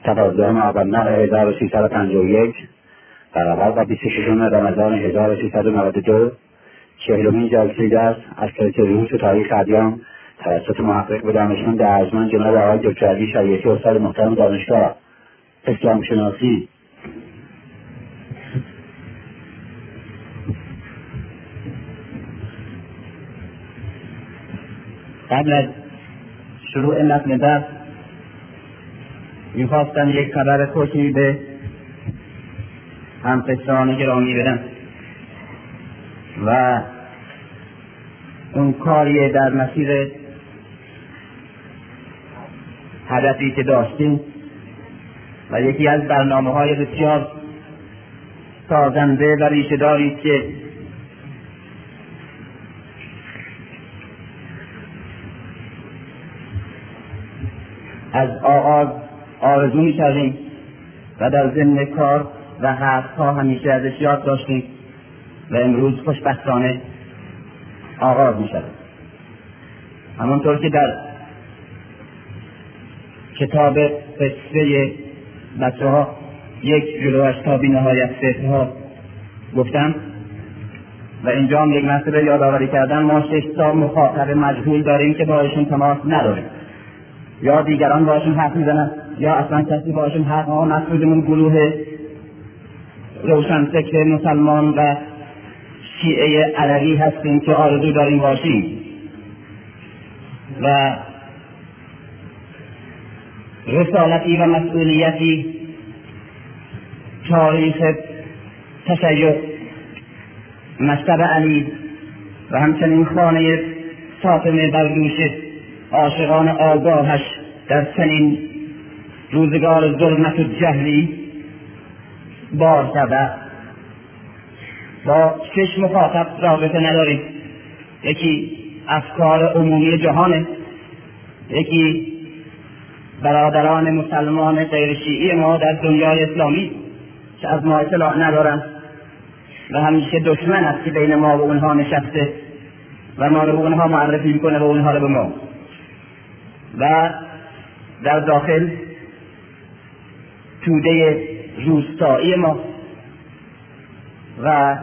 12 آبان 1351 برابر با 26 رمضان 1392 40مین جلسه درس از کلیت روز و تاریخ ادیان توسط محقق و دانشمند ارجمند جناب آقای دکتر علی شریعتی استاد محترم دانشگاه اسلام شناسی. قبل از شروع متن درس می‌خواستم یک خبر خوشی به همفکران گرامی بدم و اون کاری در مسیر هدفی که داشتیم و یکی از برنامه‌های بسیار سازنده و ریشه‌داری که از آغاز آرزو می‌کردیم و در ضمن کار و حرف‌ها همیشه ازش یاد داشتیم و امروز خوشبختانه آغاز می‌شود. همانطور که در کتاب قصه بچه‌ها یک جلوش تا بی نهایت صفرها گفتم و اینجا هم یک مسئله یادآوری کردم. ما 6 تا مخاطب مجهول داریم که با ایشون تماس نداریم، یا دیگران باشون حرف میزنن یا اصلا کسی باشون حرف ها. مقصودمون گروه روشنفکر مسلمان و شیعه علوی هستیم که آرزو داریم باشیم و رسالتی و مسئولیتی تاریخ تشیع مکتب علی و همچنین خانه فاطمه بر دوش عاشقان آگاهش در چنین روزگار ظلمت و جهلی بار کرده. با 6 مخاطب رابطه نداریم. یکی افکار عمومی جهانه، یکی برادران مسلمان غیر شیعی ما در دنیای اسلامی که از ما اطلاع ندارن و همیشه دشمن است که بین ما و اونها نشسته و ما رو به اونها معرفی میکنه و اونها رو به ما. و در داخل توده روستایی ما و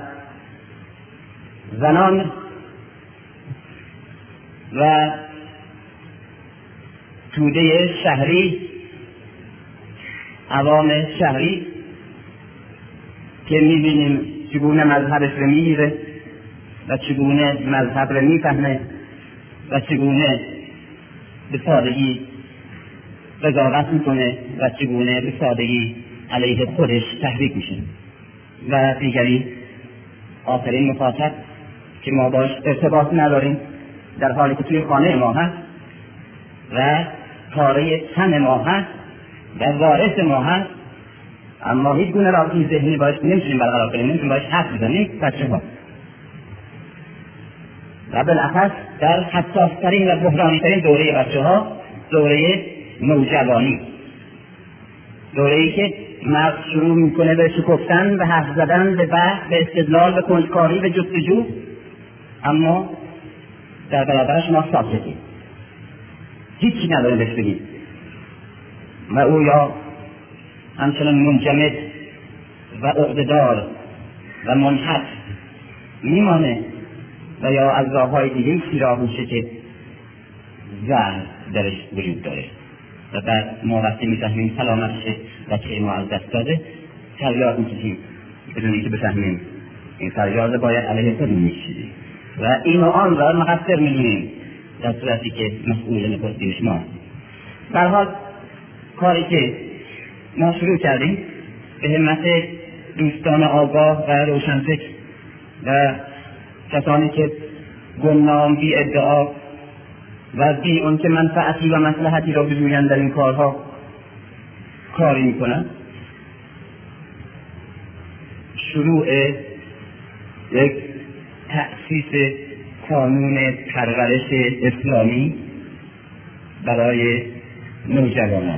زنان و توده شهری، عوام شهری که میبینیم چگونه مذهبش رو میگیره و چگونه مذهب رو میفهمه و چگونه به سادگی قضاوت میکنه و چگونه به سادگی علیه خودش تحریک میشه. و دیگری آخرین مخاطب که ما باش ارتباط نداریم در حالی که توی خانه ما هست و کاره تن ما هست و وارث ما هست، اما هیچ گونه رابطه ذهنی باش نمیتونیم برقرار کنیم، نمیتونیم باش حرف بزنیم. بچه‌ها و بالاخص در حساس‌ترین و بحرانی‌ترین دوره بچه‌ها، دوره نوجوانی، دوره‌ای که مرد شروع میکنه به شکفتن و حرف زدن، به بحث، به استدلال، به کنجکاوی، به جستجو، اما در برابرش ما ساکتیم، هیچی نداریم بهش بگیم و او یا همچنان منجمد و عقده‌دار و منحط میمانه و یا از راه‌های دیگه سیراب میشه که زهر درش وجود داره و بعد ما وقتی میفهمیم سلامتشه و که ما از دست داده فریاد میکشیم بدون اینکه بفهمیم این فریاد باید علیه خودمون میکشیدیم و این و آن را مقصر میدونیم در صورتی که مسئول نخستینش ما. در حال کاری که ما شروع کردیم به همت دوستان آگاه و روشنفکر و کسانی که گمنام بی ادعا و بی اون که منفعتی و مصلحتی را بجویند در این کارها کاری میکنند، شروع یک تأسیس کانون پرورش اسلامی برای نوجوانان،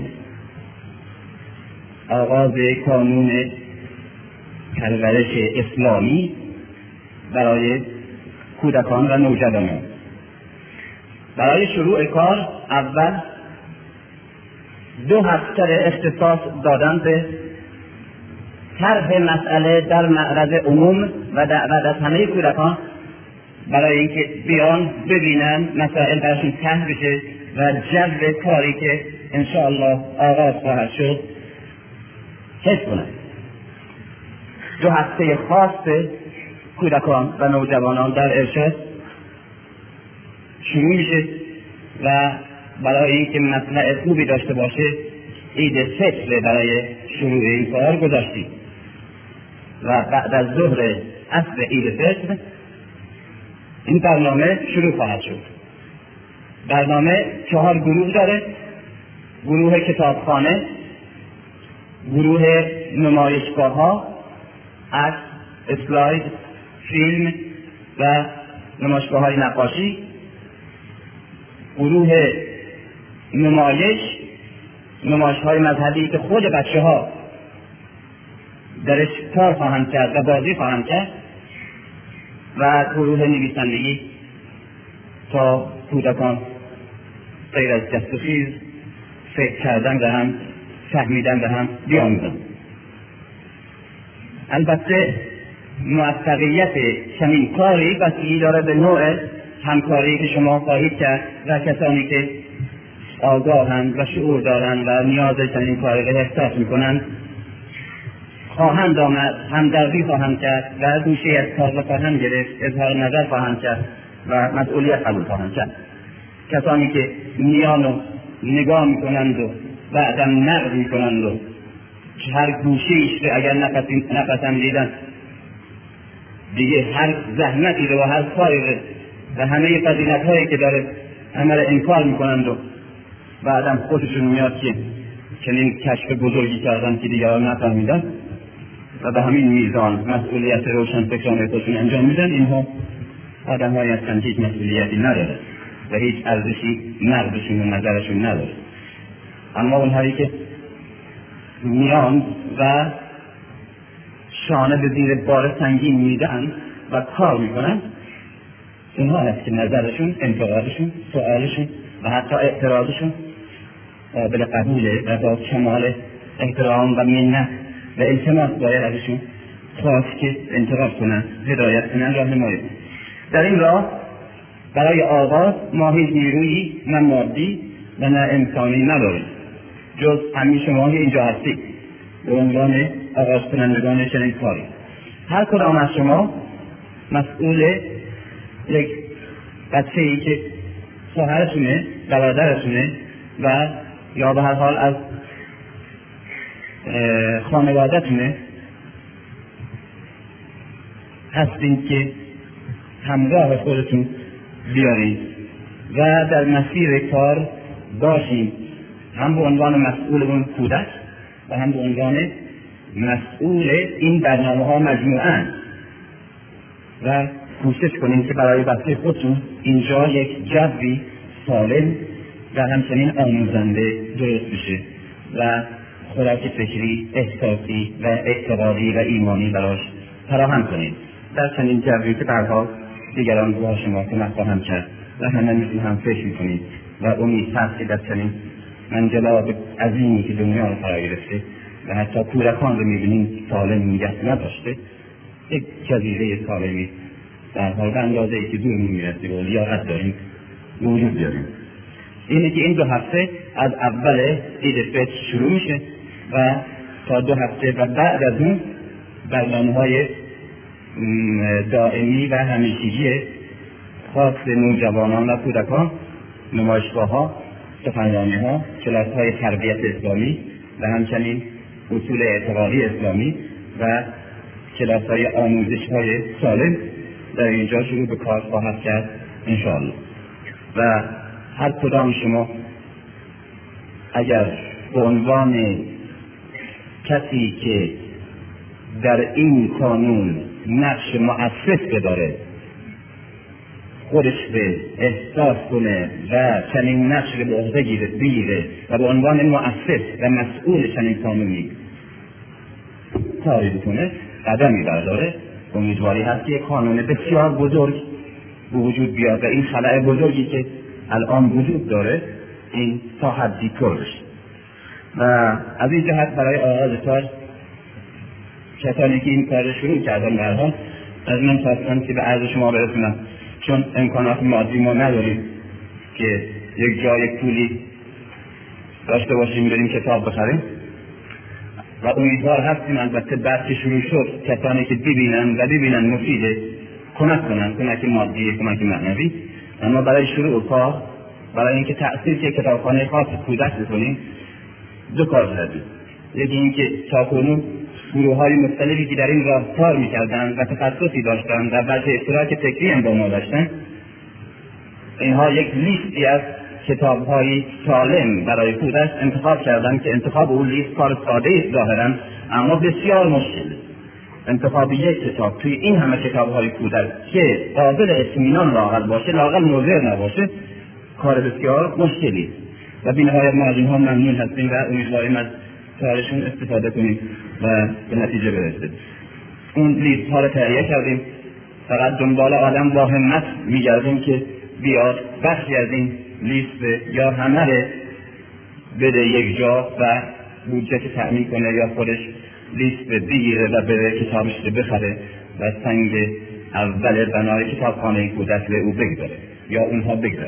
آغاز کانون پرورش اسلامی برای کودکان و نوجوانان. برای شروع کار اول 2 هفته اختصاص دادن به طرح مسئله در معرض عموم و دعوت از همه کودکان برای اینکه بیان ببینن مسائل براشون طرح بشه و جو کاری که انشاءالله آغاز خواهد شد حس کنن. 2 هفته خاص کودکان و نوجوانان در ارشاد شروع میشه و برای اینکه مطلع خوبی داشته باشه عید فطر برای شروع این کار گذاشتیم و بعد از ظهر عصر عید فطر این برنامه شروع خواهد شد. برنامه 4 گروه داره: گروه کتابخانه، گروه نمایشگاه ها، عکس، اسلاید، فیلم و نمایشگاه های نقاشی، گروه نمایش های مذهبی که خود بچه ها درش کار خواهند کرد و بازی خواهند کرد، و گروه نویسندگی تا کودکان غیر از جست و خیز فکر کردن به هم، فهمیدن به هم بیاموزن. البته موفقیت چنین کاری بستگی داره به نوع همکاری که شما خواهید کرد و کسانی که آگاهند و شعور دارند و نیاز چنین کاری را احساس میکنند خواهند آمد، همدردی خواهند کرد و گوشه از کار خواهند گرفت، اظهار نظر خواهند کرد و مسئولیت قبول خواهند کرد. کسانی که میان و نگاه میکنند و بعدم نقد میکنند و هر گوشه‌ایش رو اگر نپسندیدن دیگه هر زحمتی رو و هر کاری رو و همه فضیلت‌هایی که داره همه رو انکار میکنند و بعدم خودشون میاد که چنین کشف بزرگی کردن که دیگران نفهمیدن و به همین میزان مسئولیت روشن فکرانه خودشون انجام میدن. اینها آدم‌هایی هستند که هیچ مسئولیتی نداره و هیچ ارزشی نقدشون و نظرشون نداره. اما اونهایی که میان و شانه به زیر بار سنگین میدن و کار میکنن، اونها هست که نظرشون، انتقادشون، سؤالشون و حتی اعتراضشون قابل قبوله و با کمال احترام و منت و التماس باید ازشون خواست که انتقاد کنن، هدایت کنن، راهنمایی کنن. در این راه برای آغاز ما هیچ نیرویی نه مادی و نه انسانی نداریم جز همین شما که اینجا هستید به عنوان آغاز کنندگان چنین کاری. هر کدام از شما مسئول یک بچه‌ای که خواهرشونه، برادرشونه و یا به هر حال از خانواده‌تونه هستید که همراه خودتون بیارید و در مسیر کار باشید، هم به عنوان مسئول اون کودک و هم به عنوان مسئول این برنامه ها مجموعاً، و کوشش کنید که برای بچه خودتون اینجا یک جوی سالم و همچنین آموزنده درست بشه و خوراک فکری، احساسی و اعتقادی و ایمانی براش فراهم کنید در چنین جوی که بعدها دیگران با شما کمک خواهند کرد و همه مثل هم فکر میکنید و امید هست که در چنین منجلاب عظیمی که دنیا رو فرا گرفته و حتی کودکان رو میبینیم سالم نگه نداشته، یک جزیره سالمی در حال به اندازه‌ای که دور میرسه و لیاقت داریم وجود داریم. اینه که این 2 هفته از اول عید فطر شروع میشه و تا 2 هفته و بعد از اون برنامه‌های دائمی و همیشگی خاص نوجوانان و کودکان، نمایشگاه‌ها، سخنرانی‌ها، کلاس‌های تربیت اسلامی و همچنین اصول اعتقادی اسلامی و کلاس‌های آموزش‌های سالم در اینجا شروع به کار خواهد کرد انشاءالله. و هر کدام شما اگر به عنوان کسی که در این قانون نقش مؤسس داره خودش به احساس کنه و چنین نقش به عهده بگیره و به عنوان مؤسس و مسئول چنین قانونی کاری بکنه، قدمی برداره، امیدواری هست که یک قانون بسیار بزرگ به وجود بیاد و این خلأ بزرگی که الان وجود داره این تا حدی پر بشه. و از این جهت برای آغاز کار کسانی که این کار شروع کردن در حال از من خواستن که به عرض شما برسونم، چون امکانات مادی ما نداریم که یک جای پولی داشته باشیم بریم کتاب بخریم و امیدوار هستیم البته بعد که شروع شد کسانی که ببینن مفیده کمک کنن، کمک مادی، کمک معنوی. اما برای شروع کار، برای اینکه تأثیر که کتابخانه خاص کودک بکنیم دو کار کردیم. یکی اینکه تاکنون گروه‌های مختلفی که در این راه کار می‌کردند و تخصصی داشتند و بعضی اشتراک فکری هم با ما داشتند، اینها یک لیستی از کتاب‌های سالم برای کودک انتخاب کردند که انتخاب اون لیست کار ساده است ظاهراً، اما بسیار مشکل. انتخاب یک کتاب توی این همه کتاب‌های کودک که قابل اطمینان لااقل باشه، لااقل مضر نباشه، کار بسیار مشکلی و بی‌نهایت ما از اینها ممنون هستیم و امیدواریم از کارشون استفاده کنیم و به نتیجه برسید. اون لیست ها رو تهیه کردیم، فقط دنبال آدم با همت میگردیم که بیاد بخشی از این لیست یا همه بده یک جا و بودجه که تأمین کنه یا خودش لیست بگیره و بره کتابش رو بخره و سنگ اول بنای کتابخانه کودک رو او بگذاره یا اونها بگذاره.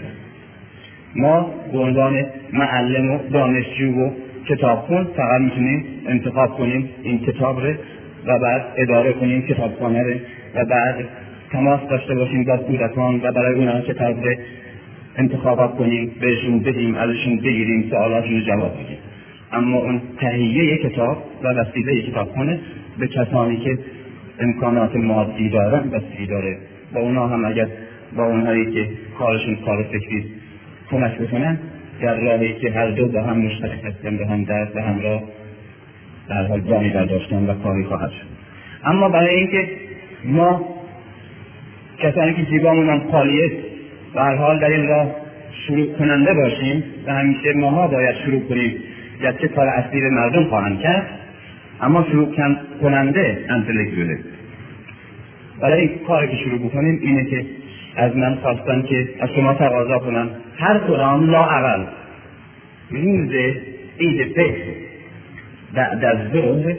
ما به عنوان معلم و دانشجو و کتابخون فقط میتونیم انتخاب کنیم این کتاب رو و بعد اداره کنیم کتابخانه رو و بعد تماس داشته باشیم با کودکان و برای اونها کتاب رو انتخاب کنیم، بهشون بدیم، ازشون بگیریم، سوالاتشون رو جواب بدیم. اما اون تهیه کتاب و وسیله کتابخانه به کسانی که امکانات مادی دارن بستگی داره. با اونها هم اگر با اونهایی که کارشون کار فکری کمک بکنن در راهی که هر دو با هم مشترک هستن، به هم درد و همراه در حال جانی برداشتن و کاری خواهد شد. اما برای اینکه ما کسانی که جیبامون هم خالیه و هر حال در این راه شروع کننده باشیم و همیشه ماها باید شروع کنیم، گرچه کار اصلی مردم خواهند کرد اما شروع کننده انتلکتوله. برای این کاری که شروع بکنیم اینه که از من خواستن که از شما تقاضا کنم هر کدام لااقل روز عید فطر بعد از ظهر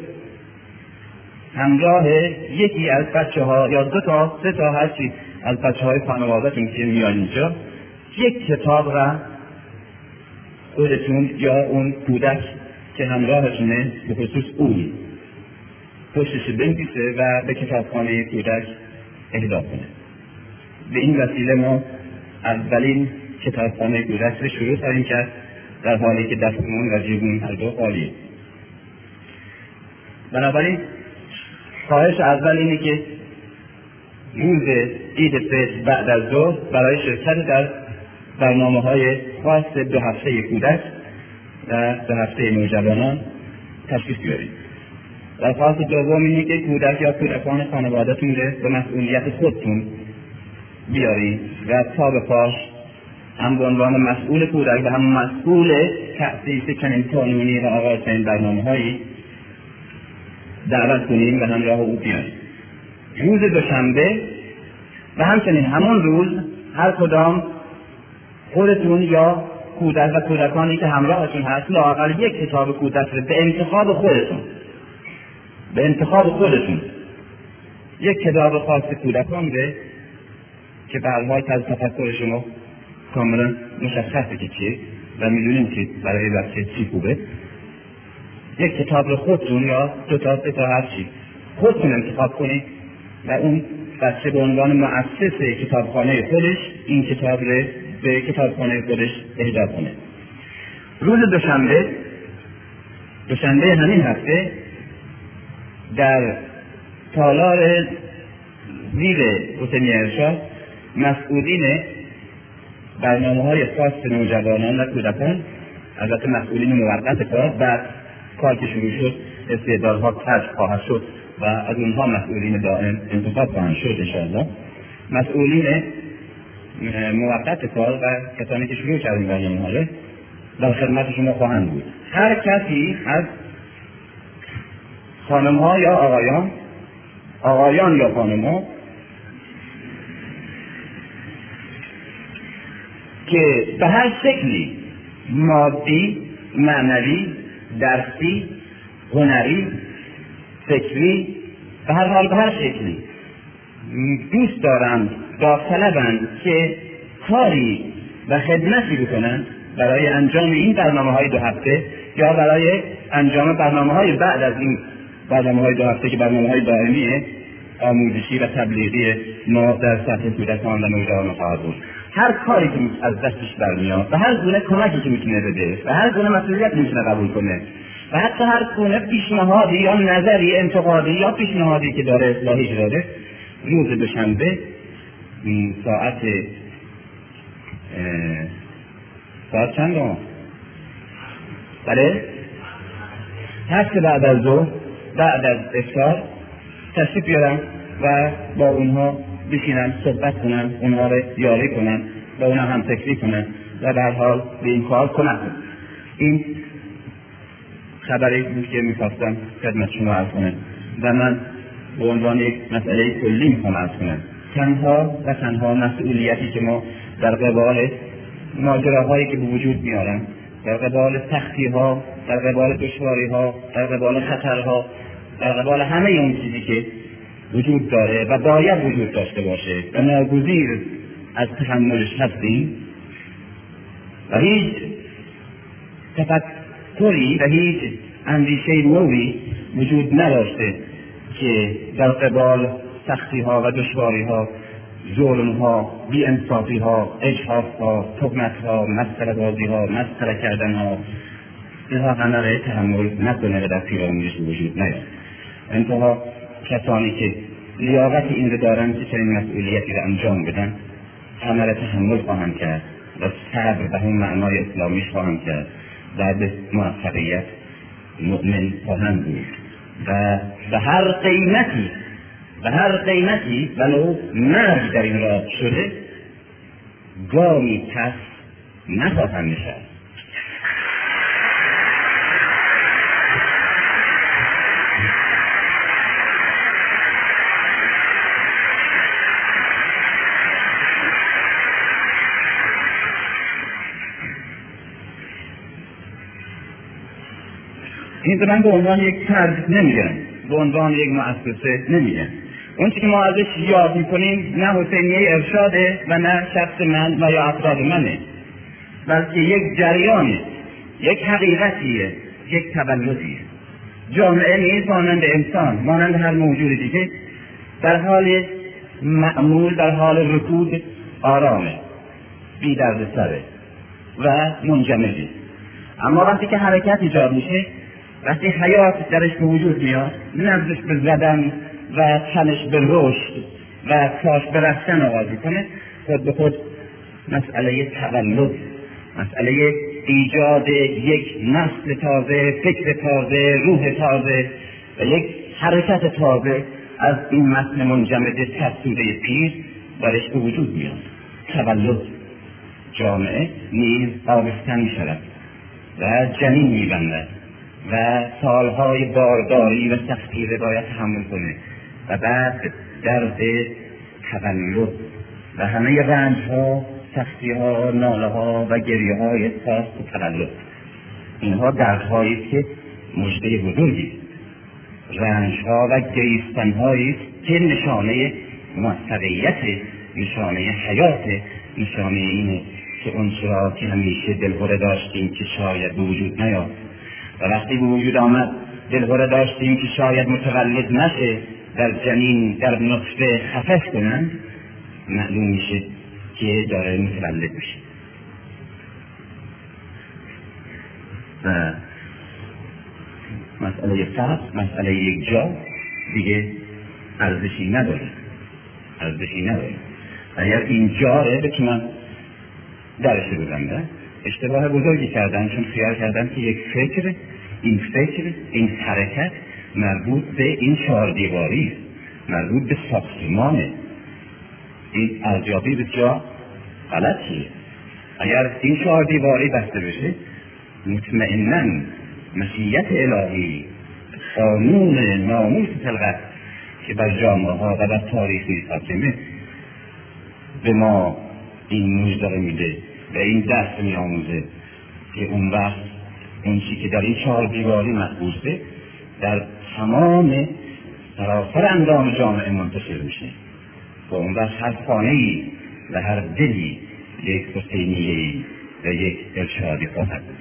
همراه یکی از بچه‌ها یا 2 تا 3 تا هرچی از بچه‌های خانواده‌تون که میان اینجا یک کتاب را خودتون یا اون کودک که همراهتونه به خصوص اون پشتش بنویسه و به کتابخانه کودک اهدا کنه. به این وسیله ما اولین کتابخانه کودک رو شروع خواهیم کرد در حالی که دستمون و جیبمون هر دو خالیه. بنابراین خواهش اول اینه که روز عید فطر بعد از ظهر برای شرکت در برنامه‌های خاص 2 هفته کودک و 2 هفته نوجوانان تشریف بیارید. درخواست دوم اینه که کودک یا کودکان خانواده‌تون رو به مسئولیت خودتون بیارید و پا به پاش هم به عنوان مسئول کودک و هم مسئول تأسیس چنین قانونی و آغاز چنین برنامه‌هایی دعوت کنیم و همراه او بیایید. روز دوشنبه و همچنین همون روز هر کدام خودتون یا کودک و کودکانی که همراهتون هست لااقل یک کتاب کودک رو به انتخاب خودتون یک کتاب خاص کودکان رو که به هر حال از تفکر شما کاملا مشخصه که چیه و میدونیم که برای بچه چی خوبه، یک کتاب رو خودتون یا 2 تا 3 تا هر چی خودتون انتخاب کنید و اون بچه به عنوان مؤسس کتابخانه خودش این کتاب رو به کتابخانه خودش اهدا کنه. روز دوشنبه همین هفته در تالار زیر حسینی ارشاد مسئولین برنامه‌های خاص نوجوانان و کودکان، البته مسئولین موقت کار، بعد کار که شروع شد استعدادها کشف خواهد شد و از اونها مسئولین دائم انتخاب خواهند شد انشاءالله. مسئولین موقت کار و کسانی که شروع کردن برنامه‌ها رو در خدمت شما خواهند بود. هر کسی از خانم‌ها یا آقایان یا خانم‌ها که به هر شکلی مادی، معنوی درسی، هنری، فکری، به هر حال به هر شکلی دوست دارند، داوطلبند که کاری و خدمتی بکنند برای انجام این برنامه‌های 2 هفته یا برای انجام برنامه‌های بعد از این برنامه‌های 2 هفته که برنامه‌های دائمی آموزشی و تبلیغی ما در سطح کودکان و نوجوانان خواهد بود. هر کاری که از دستش برمیاد و هر گونه کمکی که میتونه بده و هر گونه مسئولیت میتونه قبول کنه و حتی هر گونه پیشنهادی یا نظری انتقادی یا پیشنهادی که داره اصلاحی داره، روز دوشنبه ساعت چند رو؟ بله؟ 8 بعد از ظهر بعد از افطار تشریف بیارم و با اونها بشینم صحبت کنم، اونها رو یاری کنم و اونها هم فکری کنم و در حال به این کار کنم. این خبری بود که میخواستم خدمت شما عرض کنم و من به عنوان یک مسئله کلی میخوام عرض کنم. تنها مسئولیتی که ما در قبال ماجراهایی که به وجود میارن، در قبال سختی‌ها، در قبال دشواری‌ها، در قبال خطرها، در قبال همه اون چیزی که وجود داره و باید وجود داشته باشه و ناگزیر از تحملش هستیم و هیچ تفکری و هیچ اندیشه نوعی وجود نداشته که در قبال سختی‌ها و دشواری‌ها، ظلم‌ها، بی‌انصافی‌ها، اجحاف‌ها، تهمت‌ها، مسخره‌بازی‌ها، مسخره کردن‌ها، اینها همه را تحمل نکنه و در پیرامونش وجود نیاد. انتها کسانی که لیاقت این رو دارن که چنین مسئولیتی را انجام بدن، همه را تحمل خواهند کرد و صبر به همون معنای اسلامیش خواهند کرد و به موفقیت مؤمن خواهند بود و به هر قیمتی ولو مرگ در این راه شده گامی پس نخواهند نشست. این من به عنوان یک فرد نمیگم، به عنوان یک مؤسسه نمیگم. اون چیزی که ما ازش یاد میکنیم نه حسینیه ارشاده و نه شخص من و یا افراد منه، بلکه یک جریانه، یک حقیقتیه، یک تولدیه. جامعه نیز مانند انسان، مانند هر موجود دیگه در حال معمول، در حال رکود آرامه، بی درد سره و منجمده. اما وقتی که حرکت ایجاد میشه، وقتی حیات درش به وجود میاد، نبضش به زدن و تنش به رشد و کاش به رفتن آغاز میکنه، خود به خود مسئله تولد، مسئله ایجاد یک نسل تازه، فکر تازه، روح تازه و یک حرکت تازه از این متن منجمد تفسوده پیر درش به وجود میاد. تولد جامعه نیز آبستن میشود و جنین میبندد و سالهای بارداری و سختی را باید تحمل کنه و بعد درد تولد و همه رنجها، سختیها، نالهها و گریه‌های ساخت تولد، اینها دردهایی است که مژده بزرگی است، رنجها و گریستنهایی است که نشانه موفقیت، نشانه حیات، نشانه اینه که اون چرا که همیشه دلهره داشتیم که شاید به وجود نیاد و وقتی به وجود آمد دلهره داشتیم که شاید متولد نشه، در جنین در نطفه خفش کنند، معلوم میشه که داره متولد میشه و مسئله فقط مسئله یک جا دیگه ارزشی نداره. اگر این جاره بتونن درش بزنن، اشتباه بزرگی کردن، چون خیال کردن که یک فکر، این حرکت مربوط به این 4 دیواری، مربوط به ساختمانه. این ارزیابی بسیار غلطیه. اگر این 4 دیواری بسته بشه، مطمئناً مشیت الهی، قانون ناموس خلقت که بر جامعه ها و بر تاریخ حاکمه به ما این مژده میده و این دست میآموزه که اون وقت اون چیزی که در این 4 دیواری محبوسه در تمام سراسر اندام جامعه منتشر میشه و اون وقت هر خانه‌ای و هر دلی یک حسینیه‌ای و یک ارشادی خواهد بود.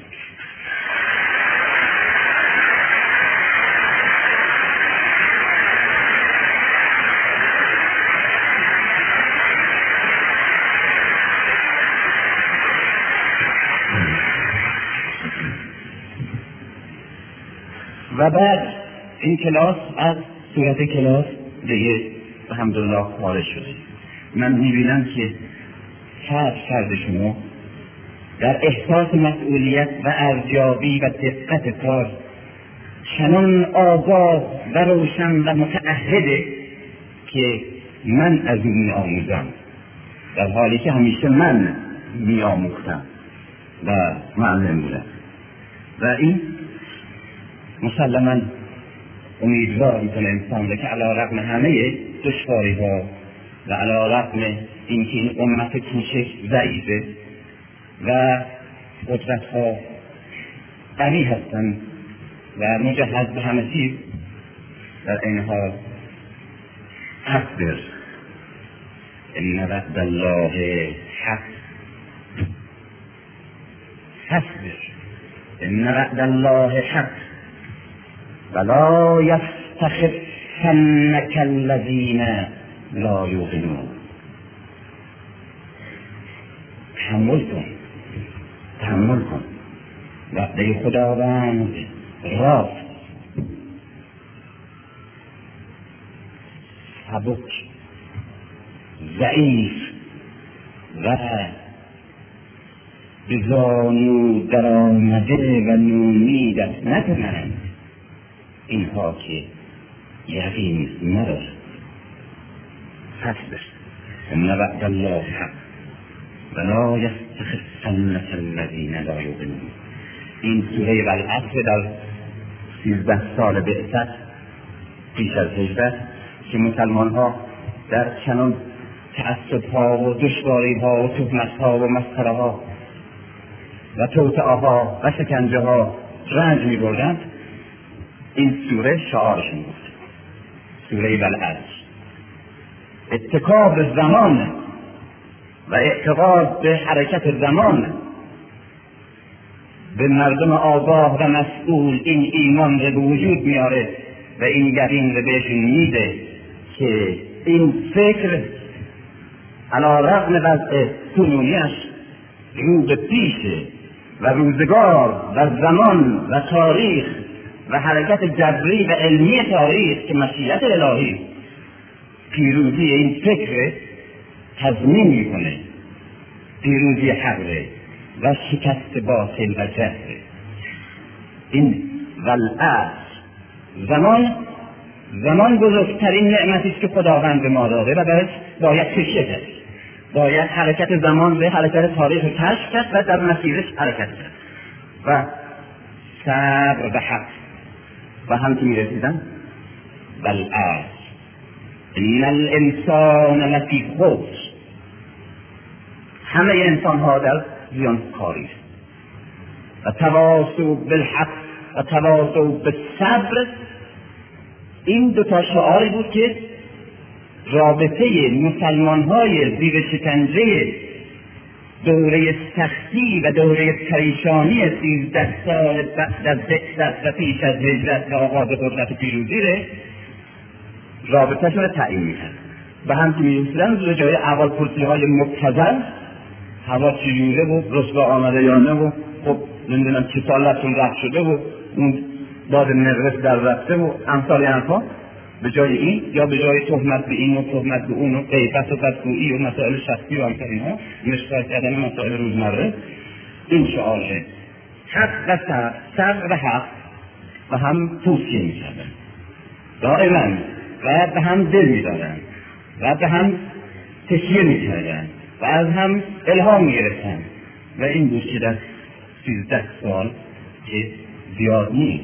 و بعد این کلاس از صورت کلاس دیگه الحمدلله خارج شده. من میبینم که فرد شما در احساس مسئولیت و ارزیابی و دقت کار چنان آگاه و روشن و متعهده که من از اون میآموزم، در حالی که همیشه من میآموختم و معلم بودم. و این مسلماً امیدوار میکنه انسان را که علی رغم همه دشواری ها و علی رغم اینکه این امت کوچک ضعیفه و قدرت ها قوی هستند و مجهز به همه چیز، در این حال اصبر ان وعد الله حق، اصبر ان وعد الله حق ولا یستخفنک الذین لا یوقنون. تحمل کن وعده خداوند راست، سبک، ضعیف و به زانو در آمده و نومیدت نکنند اینها که یقین ندارد. فاصبر ان وعد الله حق ولا یستخفنک الذین لا یوقنون. این سوره والعصر در 13 سال بعثت پیش از هجرت که مسلمان ها در چنان تعصب ها و دشواری ها و تهمت ها و مسخره ها و توطئه ها و شکنجه ها رنج می بردند، این سوره شعارشون بود، سوره والعصر. اتکا به زمان و اعتقاد به حرکت زمان به مردم آگاه و مسئول این ایمان رو به وجود میاره و این یقین رو بهشون میده که این فکر علی رغم وضع کنونیش رو به پیشه و روزگار و زمان و تاریخ و حرکت جبری و علمی تاریخ که مشیت الهی پیروزی این فکر تضمین میکنه، پیروزی حقه و شکست باطل و جهره. این والعصر، زمان بزرگترین نعمتی است که خداوند به ما داده و برش باید تشیه کرد، باید حرکت زمان به حرکت تاریخ رو کشف کرد و در مسیرش حرکت کرد و صبر به حق و هم که میرسیدن والعصر ان الانسان لفی خسر، همه انسان ها در زیانکاری است و تواصوا بالحق و تواصوا بالصبر. این دو تا شعاری بود که رابطه مسلمان های زیر شکنجه دوره سختی و دوره پریشانی 13 سال بعد از بعثت و پیش از هجرت و آغاز قدرت پیروزی رابطهشون رو تعیین می‌کرد. به هم که می‌رسیدن به جای اول پرسی‌های مبتذل، هوا چجوره و رسوا آمده یا نه و خب نمیدونم چه سالتون رفت شده و اون باد نقرس در رفته و امثال حرفا، به جای این یا به جای تهمت به این و تهمت به اون و غیبت و بدگویی و مسائل شخصی و امثال اینها، مشغول کردن مسائل روزمره، این شعاره حق و صبر و حق و هم توصیه می‌کردن دائما و به هم دل می‌دادن و به هم تشییع می‌کردن و از هم الهام می‌گرفتن و این بود که در 13 سال که زیاد نیست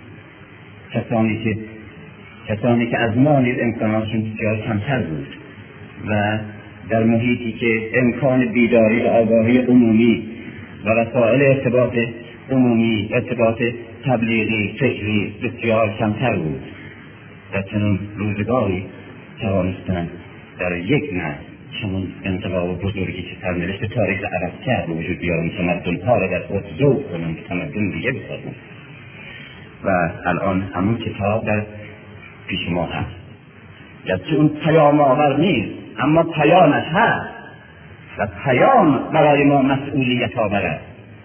کسانی که از ما نیز امکاناتشون بسیار کمتر بود و در محیطی که امکان بیداری و آگاهی عمومی و وسایل ارتباط عمومی ارتباط تبلیغی فکری بسیار کمتر بود. در چنین روزگاری توانستند در یک نسل چنین انقلاب بزرگی که سرنوشت تاریخ عرب کرد به وجود بیارن، تمدن‌ها را در خود ذوق کنند که تمدن دیگه بسازند. و الان همون کتاب در پیش ما هست، گرچه اون پیام آور نیست اما پیامش هست و پیام برای ما مسئولیت آور است.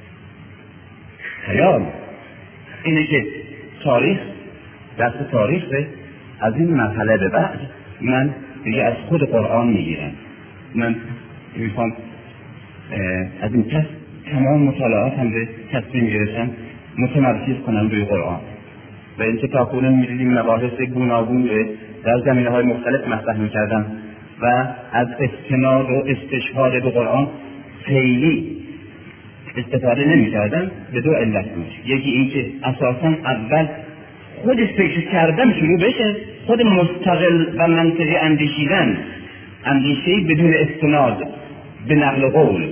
پیام اینه که تاریخ، دست تاریخ از این مرحله به بعد من دیگه از خود قرآن میگیرم. من میخوام از این پس تمام مطالعات هم به تصمیم گرفتم متمرکز کنم روی قرآن و این که تاکنون می‌دیدیم مباحث گوناگون در زمینه‌های مختلف مطرح می‌کردم و از استناد و استشهاد به قرآن خیلی استفاده نمی‌کردم به دو علت بود. یکی این که اساساً اول خود فکر کردن شروع بشه، خود مستقل و منطقی اندیشیدن، اندیشه‌ای بدون استناد به نقل قول،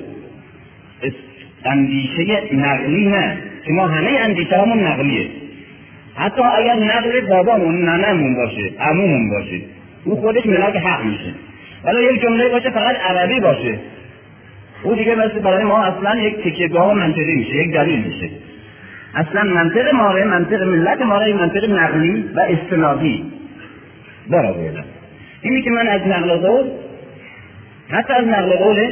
اندیشه نقلی نه که ما همه اندیشه همون نقلیه. حتی اگر نقل بابامون ننمون باشه، عمومون باشه، او خودش ملاک حق میشه. ولی یک جمله باشه فقط عربی باشه، او دیگه مثل برای ما اصلا یک تکیه‌گاه منطقی میشه، یک دلیل میشه. اصلا منطق ماره، منطق ملت ماره، منطق نقلی و استنادی برای اینی که من از نقل قول، حتی از نقل قول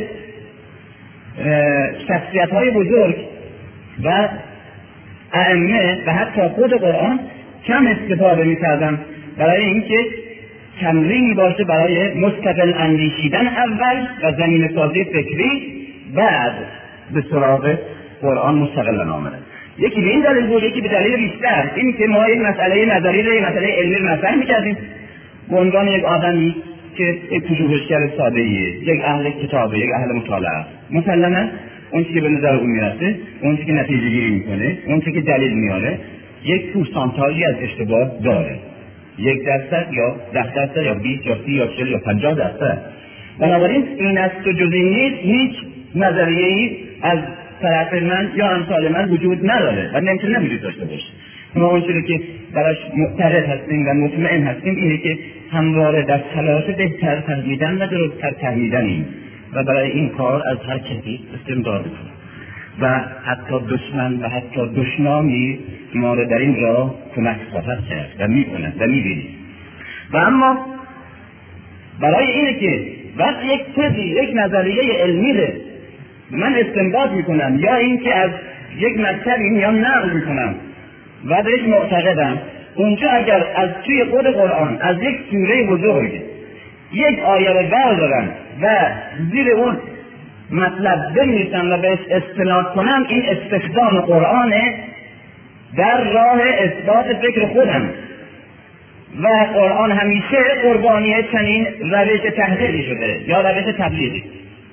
شخصیت‌های بزرگ و ائمه و حتی خود قرآن کم استفاده می‌کردم، برای اینکه تمرینی باشه برای مستقل اندیشیدن اول و زمینه سازی فکری، بعد به سراغ قرآن مستقلا آمدن. یکی به این دلیل بود، یکی به دلیل بیشتر این که ما یک مسئله نظری رو یک مسئله علمی رو مطرح می‌کردیم به عنوان یک آدمی که یک پژوهشگر ساده‌ایه، یک اهل کتابه، یک اهل مطالعه، مسلماً اون چیزی که به نظر اون میرسه، اون چیزی که نتیجه گیری میکنه، اون چیزی که دلیل میاره، یک پورسانتاژی از اشتباه داره، 1% یا 10% یا 20 یا 30 یا 40 یا 50%. بنابراین این است و جز این نیست، هیچ نظریه‌ای از طرف من یا امثال من وجود نداره و نمیتونه وجود داشته باشه. ما اون چیزی که براش معتقد هستیم و مطمئن هستیم اینه که همواره در تلاش بهتر فهمیدن و درست‌تر فهمیدنیم و برای این کار از هر کسی استمداد کنیم و حتی دشمن و حتی دشنامی ما را در این راه کمک خواهد کرد و می‌کند و می‌بینیم. و اما برای اینه که وقتی یک تزی، یک نظریه علمی رو من استنباط میکنم یا اینکه از یک مطلبی میام نقل میکنم و بهش معتقدم، اونجا اگر از توی خود قرآن از یک سوره بزرگ یک آیه رو بردارم و زیر اون مطلب بنویسم و بهش استناد کنم، این استخدام قرآنه در راه اثبات فکر خودم و قرآن همیشه قربانی چنین روش تحقیقی شده یا روش تبلیغی.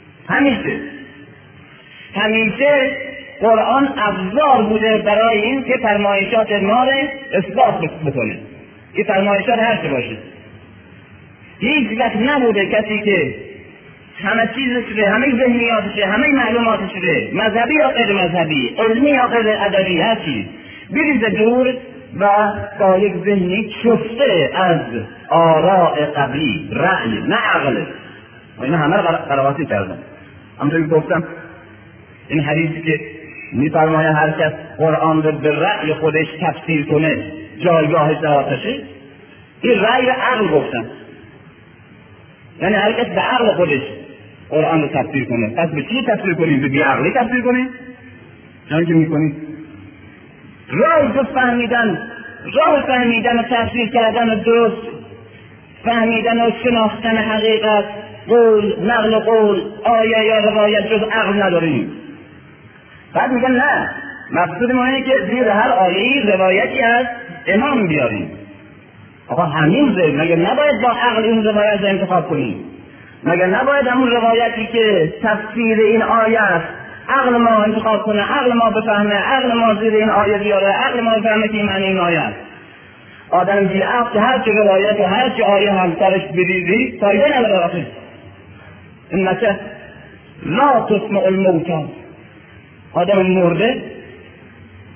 همیشه قرآن ابزار بوده برای این که فرمایشات ما را اثبات بکنه. این فرمایشات هر چه باشه، هیچ وقت نبوده کسی که همه چیزش رو، همه ذهنیاتش، همه معلوماتش رو، مذهبی یا غیر مذهبی، علمی یا غیر ادبی، هر چیز بریزه دور و با یک ذهنی شسته از آراء قبلی، رأی نه عقل. و اینا همه قرواتی کردن. همونطور که گفتم این حدیثی که می‌فرماید هر کس قرآن رو به رأی خودش تفسیر کنه جایگاهش در آتشه، این رأی رو عقل گفتن، یعنی هر کس به عقل خودش قرآن رو تفسیر کنه. پس به چی تفسیر کنیم؟ به بی‌عقلی تفسیر کنیم؟ چون که می‌کنیم راه فهمیدن و تفسیر کردن و درست فهمیدن و شناختن حقیقت، قول، نقل قول، آیه یا روایت جز عقل نداریم. بعد میگن نه، مقصود ما اینه که زیر هر آیه‌ای روایتی از امام بیاریم. آقا همین مگه نباید با عقل این روایت را انتخاب کنیم؟ مگه نباید همون روایتی که تفسیر این آیه است عقل ما انتخاب کنه، عقل ما بفهمه، عقل ما زیر این آیه بیاره، عقل ما بفهمه که معنی این آیه است. آدم بی عقل که هر چه روایت و هر چه آیه هم سرش بریزی فایده نداره. آخه انکه لا تسمع الموتى، آدم مرده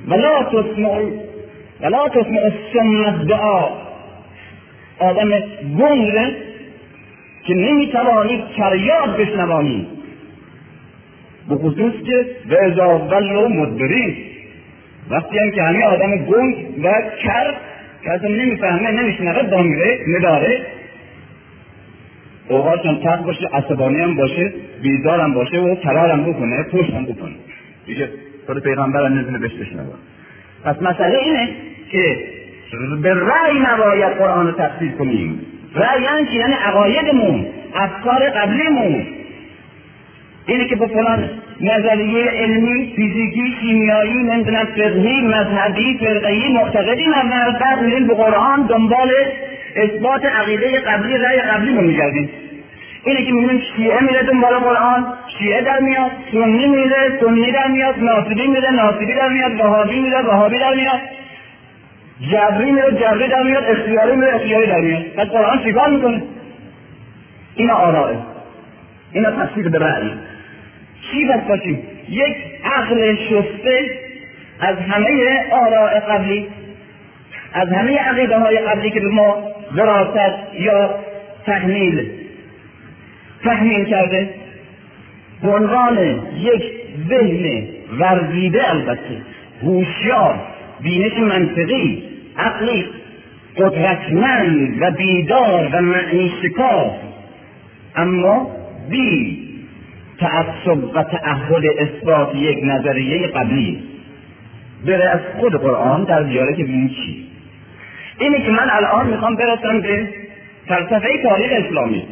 ولا تسمع الصم الدعا، آدم گنگ که نمیتوانی فریاد بشنوانی، به خصوص که به اذا ولوا مدبرین، وقتی هم که همه آدم گنگ و کر که اصلا نمیفهمه نمیشنوه دانگره نداره، اوقات هم تق باشه، عصبانی هم باشه، بیزار هم باشه و فرار هم بکنه، پشت هم بکنه دیگه خود پیغمبر هم نزنه بهش بشنوه. پس مسئله اینه که به رأی نباید قرآن رو تفسیر کنیم. رأی یعنی عقایدمون، افکار قبلیمون، اینه که به فلان نظریه علمی، فیزیکی، شیمیایی، نمیدونم فقهی، مذهبی، فرقهی معتقدیم، اول بعد میریم به قرآن دنبال اثبات عقیده قبلی، رأی قبلی رو میگردیم. اینه که میبینیم شیعه میره دنبال قرآن، شیعه در میاد، سنی میره، سنی در میاد، ناصبی میره، ناصبی در میاد، وهابی میره، وهابی در میاد، جبری میره، جبری در میاد، اختیاری میره، اختیاری در میاد. پس قرآن چیکار میکنه؟ اینا آرائه، اینا تفسیر به رأی. چی بس باشیم؟ یک عقل شسته از همه آراء قبلی، از همه عقیده های قبلی که به ما وراثت یا تحمیل کرده، به عنوان یک ذهن ورزیده، البته هوشیار، بینش منطقی، عقلی قدرتمند و بیدار و معنی شکار، اما بی تعصب و تعهد اثبات یک نظریه قبلی، بره از خود قرآن در بیاره که ببینید چی. اینه که من الان میخوام برسم به فلسفه تاریخ اسلامی.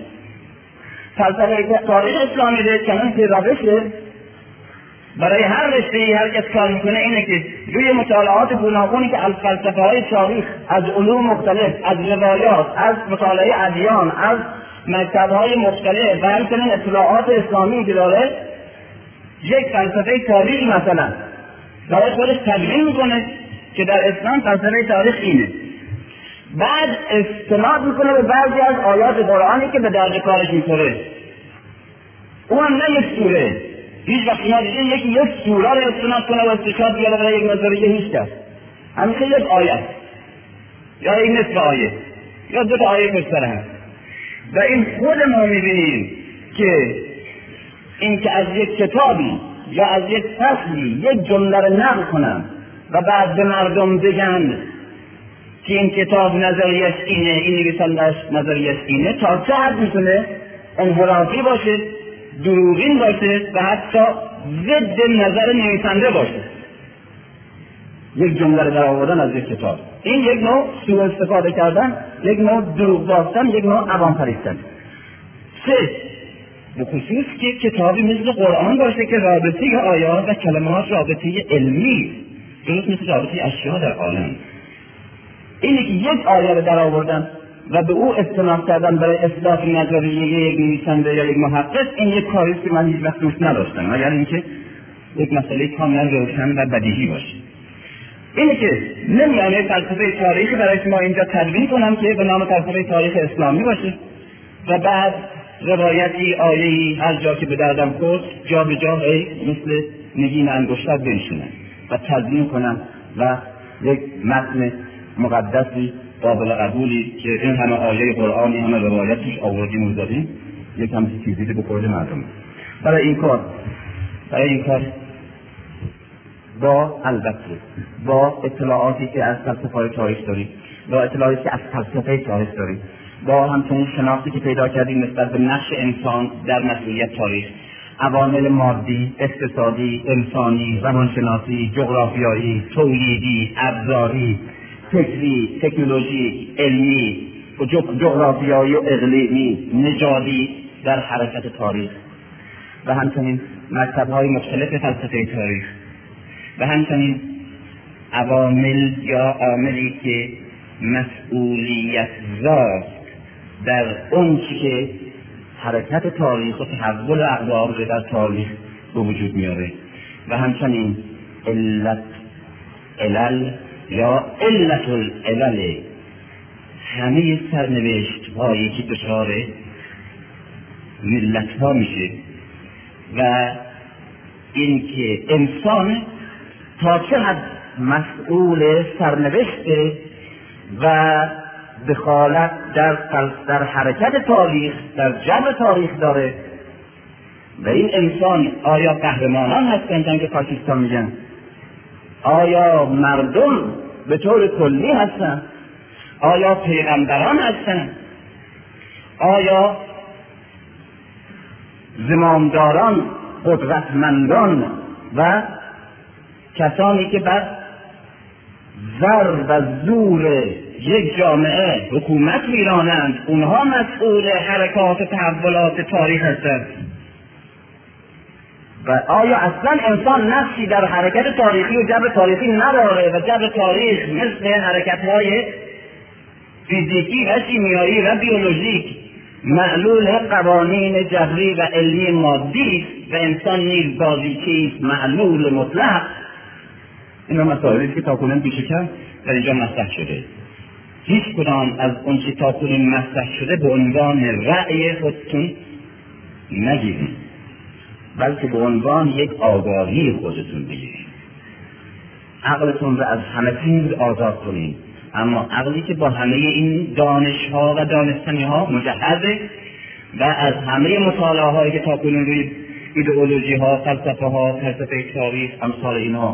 فلسفه تاریخ اسلامی چنان که روشه برای هر رشته‌ای هر کس کار میکنه اینه که روی مطالعات گوناگونی که از فلسفه های تاریخ، از علوم مختلف، از روایات، از مطالعه ادیان، از مکتب‌های مختلف و همچنین اطلاعات اسلامی که داره، یک فلسفه تاریخ مثلا برای خودش تدوین میکنه که در اسلام فلسفه تاریخ اینه. بعد استناد میکنه به بعضی از آیات قرآنی که به درد کارش میخوره. او هم نه یک سوره، هیچ وقت ندیده یکی یک سوره رو استناد کنه و استشهاد بیاره برای یک نظریه، هیچ کس. همیشه یک آیه یا یک نصف آیه یا دو تا آیه پشت سر هم. و این خود ما میبینیم که این که از یک کتابی یا از یک فصلی یک جمله رو نقل کنم و بعد به مردم بگن که این کتاب نظریش اینه، این نویسنده‌اش نظریش اینه، تا چه حد میتونه انحرافی باشه، دروغین باشه و حتی ضد نظر نویسنده باشه. یک جمله رو در آوردن از یک کتاب، این یک نوع سوء استفاده کردن، یک نوع دروغ بافتن، یک نوع عوام پریستن. سه، به خصوص که کتابی مثل قرآن باشه که رابطه آیات و کلمات رابطه علمی، درست مثل رابطه اشیاء در عالم. اینه که یک آیه رو در آوردن و به او استناد کردن برای اثبات نظریه یک نویسنده یا یک محقق، این یک کاری است که من هیچ وقت دوست نداشتم، مگر اینکه یک مسئله کاملا روشن و بدیهی باشه. اینه که نمیام یک فلسفه تاریخی برای شما اینجا تدوین کنم که به نام فلسفه تاریخ اسلامی باشه و بعد روایتی، آیه‌ای هر جا که به دردم خورد جا به جا مثل نگین انگشتر بنشینم و تدوین کنم و یک متن مقدسی قابل قبولی که این همه آیه قرآنی، همه روایتش آوردیم و زدیم، یک هم چیزی بخورده مردم. برای این کار با البته با اطلاعاتی که از فلسفه تاریخ داریم، با اطلاعاتی که از فلسفه تاریخ داریم، با همچنین شناختی که پیدا کردیم نسبت به نقش انسان در مسئولیت تاریخ، عوامل مادی، اقتصادی، انسانی، روانشناسی، جغرافیایی، تولیدی، ابزاری، فکری، تکنولوژی، علمی، جغرافیایی و اقلیمی، نژادی در حرکت تاریخ و همچنین مکتب‌های مختلف فلسفه تاریخ و همچنین عوامل یا عاملی که مسئولیت ذات در اون که حرکت تاریخ و تحول اقدار رو در تاریخ به وجود میاره و همچنین علل یا علت العلل، همه سرنوشت هایی که دچار ملت ها میشه و این که انسان تا چه حد مسئول سرنوشت و دخالت در حرکت تاریخ، در جبر تاریخ داره. و این انسان آیا قهرمانان هستن که فاشیستان میگن؟ آیا مردم به طور کلی هستن؟ آیا پیغمبران هستن؟ آیا زمامداران، قدرتمندان و کسانی که بر زر و زور یک جامعه حکومت میرانند اونها مسئول حرکات تحولات تاریخ هستند؟ و آیا اصلا انسان نقشی در حرکت تاریخی و جبر تاریخی نداره و جبر تاریخ مثل حرکت‌های فیزیکی و شیمیایی و بیولوژیک معلول قوانین جبری و علمی مادی و انسان نیز بازیچیست معلول مطلق؟ این مسائلی که تاکنون بیشتر در اینجا مطرح شده. هیچ کدام از اون که تاکنون مطرح شده به عنوان رأی خودتون نگیرید، بلکه به عنوان یک آگاهی خودتون بگیرید. عقلتون رو از همه چیز آزاد کنید، اما عقلی که با همه این دانش‌ها و دانستنی‌ها مجهزه و از همه مطالعه هایی که تاکنون روی ایدئولوژی‌ها، فلسفه‌ها، فلسفه تاریخ، امثال اینها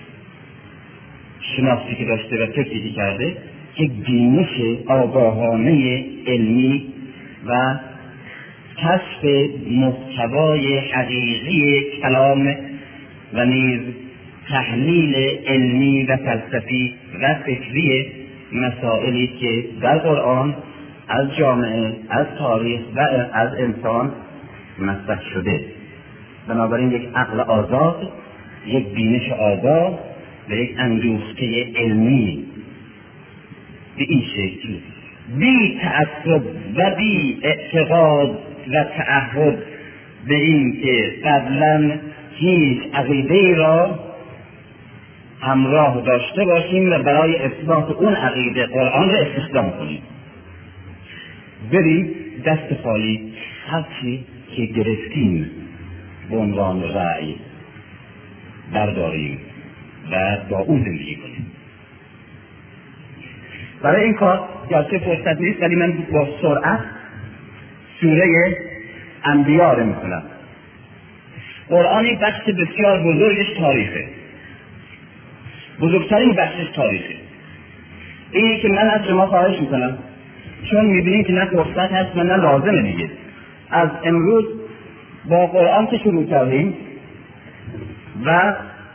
شناختی که داشته و فکری کرده، یک بینش آگاهانه علمی و کشف محتوای حقیقی کلام و نیز تحلیل علمی و فلسفی و فکری مسائلی که در قرآن از جامعه، از تاریخ و از انسان مطرح شده. بنابراین یک عقل آزاد، یک بینش آگاه و یک اندوخته علمی به این شکل، بی تعصب و بی اعتقاد و تعهد به این که قبلا هیچ عقیده را همراه داشته باشیم و برای اثبات اون عقیده قرآن را استخدام کنیم. بریم دست خالی هرچی که گرفتیم به عنوان رأی برداریم و با اون زندگی کنیم. برای این کار گرچه فرصت نیست، ولی من با سرعت سوره انبیا رو میکنم. قرآن یک بخش بسیار بزرگش تاریخه، بزرگترین بخشش تاریخه. اینی که من از شما خواهش میکنم، چون میبینید که نه فرصت هست و نه لازمه دیگه، از امروز با قرآن که شروع کردیم و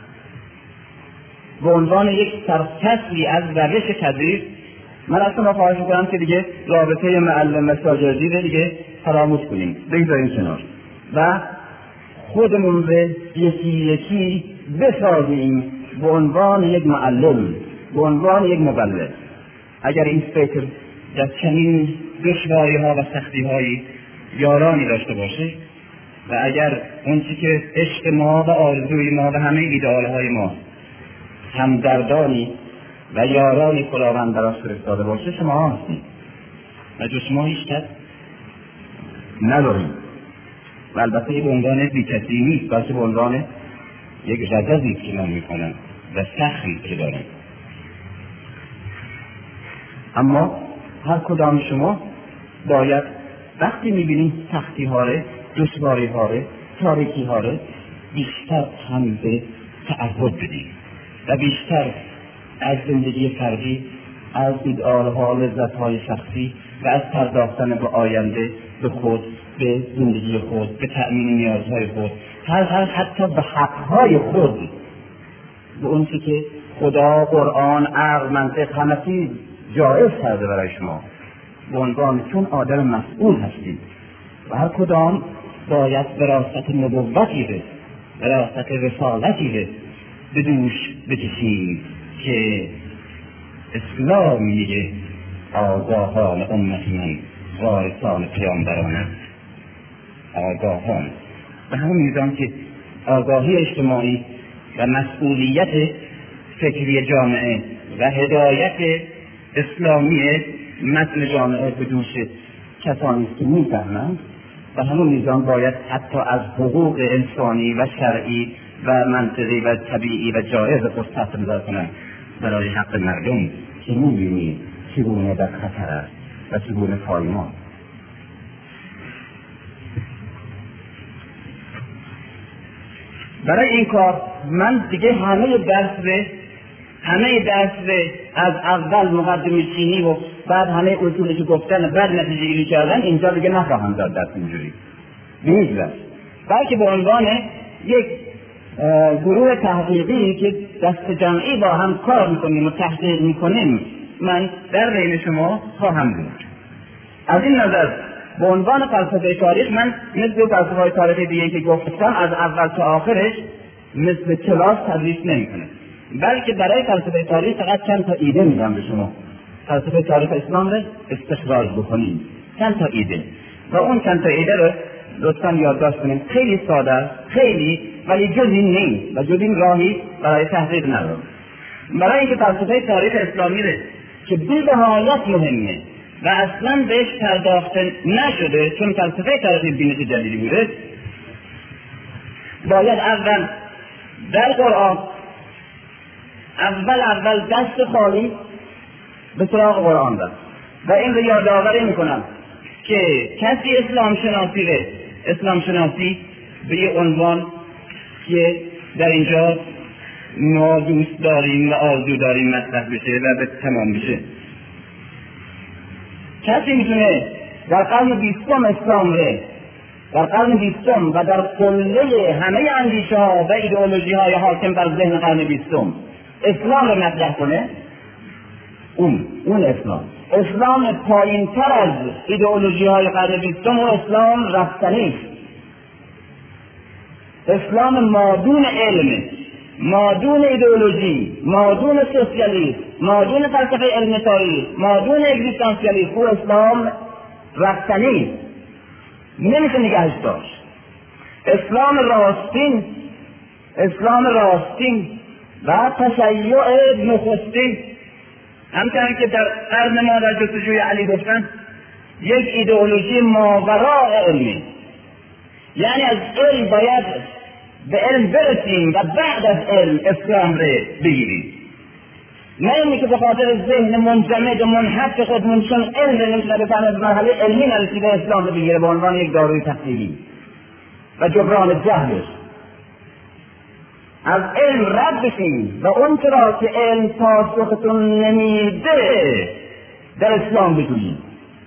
به عنوان یک سرفصلی از روش تدریس، من از شما خواهش میکنم که دیگه رابطه معلم و شاگردی رو دیگه فراموش کنیم، بگذاریم کنار و خودمون رو یکی یکی بسازیم به عنوان یک معلم، به عنوان یک مبلغ. اگر این فکر در چنین دشواری ها و سختی هایی یارانی داشته باشه و اگر اون چی که عشق ما و آرزوی ما و همه ایدئال های ما همدردانی و یارانی خداوند براش فرستاده باشه، شما هستید و جز شما هیچ کس نداریم. و البته به عنوان بی‌کسی نیست، بلکه به عنوان یک رجزی که من میکنم و سختی که دارم. اما هر کدام شما باید وقتی میبینید سختی ها ره، دشواری ها ره، تاریکی ها ره، بیشتر هم به تعهد بدید و بیشتر از زندگی فردی، از ایدئال ها، لذت های شخصی و از پرداختن به آینده، به خود، به زندگی خود، به تأمین نیازهای خود، حتی به حقهای خود، به اون که خدا، قرآن، عقل، منطق همه چیز جایز کرده برای شما، به عنوان چون آدم مسئول هستید و هر کدام باید وراثت نبوتی به وراثت رسالتی به دوش بکشید که اسلام میگه آگاهان امت من وارثان پیامبران است. آگاهان به همون میزان که آگاهی اجتماعی و مسئولیت فکری جامعه و هدایت اسلامی متن جامعه به دوش کسانی که میفهمند، و همون میزان باید حتی از حقوق انسانی و شرعی و منطقی و طبیعی و جایز فرصت امضا کنند برای حق مردم که می‌بینید چگونه در خطر است و چگونه پایمان. برای این کار من دیگه همه درس از اول مقدمه چینی و بعد همه اصولی که گفتن بعد نتیجه گیری کردن اینجا دیگه نخواهم داد درس اینجوری نیست، بلکه به عنوان یک گروه تحقیقی که دست جمعی با هم کار میکنیم و تحقیق میکنیم من در بین شما خواهم بود. از این نظر به عنوان فلسفه تاریخ من مثل فلسفه تاریخ دیگه که گفتم از اول تا آخرش مثل کلاس تدریس نمیکنه، بلکه برای فلسفه تاریخ فقط چند تا ایده میدم به شما. فلسفه تاریخ اسلام رو استخراج بکنیم، چند تا ایده، و اون چند تا ایده رو لطفاً یادداشت کنیم. خیلی ساده، خیلی، ولی جز این نیست و جز این راهی برای تحقیق ندارم. برای اینکه فلسفه تاریخ اسلامی رو که بی‌نهایت مهمه و اصلا بهش پرداخته نشده چون فلسفه تاریخ بینش جدیدی بوده، باید اول در قرآن اول دست خالی به سراغ قرآن داد و این رو یادآوری میکنم که کسی اسلام شناسی به یه عنوان که در اینجا ما دوست داریم و آرزو داریم مطرح بشه و به تمام بشه، کسی میتونه در قرن 20 اسلام ره، در قرن 20 و در کله همه اندیشه ها و ایدئولوژی های حاکم بر ذهن قرن 20 اسلام رو مطرح کنه، اون اسلام پایین تر از ایدئولوژی های قرن 20 و اسلام رفتنی، اسلام مادون علم، مادون ایدئولوژی، مادون سوسیالیسم، مادون فلسفه علم تاریخ، مادون اگزیستانسیالیسم، و اسلام رفتنی نمیشه نگهش داشت. اسلام راستین و تشیع نخستین، همچنان که در قرن ما در جستجوی علی گفتن، یک ایدئولوژی ماوراء علمی، یعنی از علم باید به علم برسیم و بعد از علم اسلام رو بگیریم، نه اینی که به خاطر ذهن منجمد و منحط خودمون چون علم رو نمیشه بفهمه به مرحله علمی نرسیده اسلام رو بگیره به عنوان یک داروی تفصیلی و جبران جهلش. از علم رد بشیم و اون چرا که علم پاسختون نمیده در اسلام بگوییم.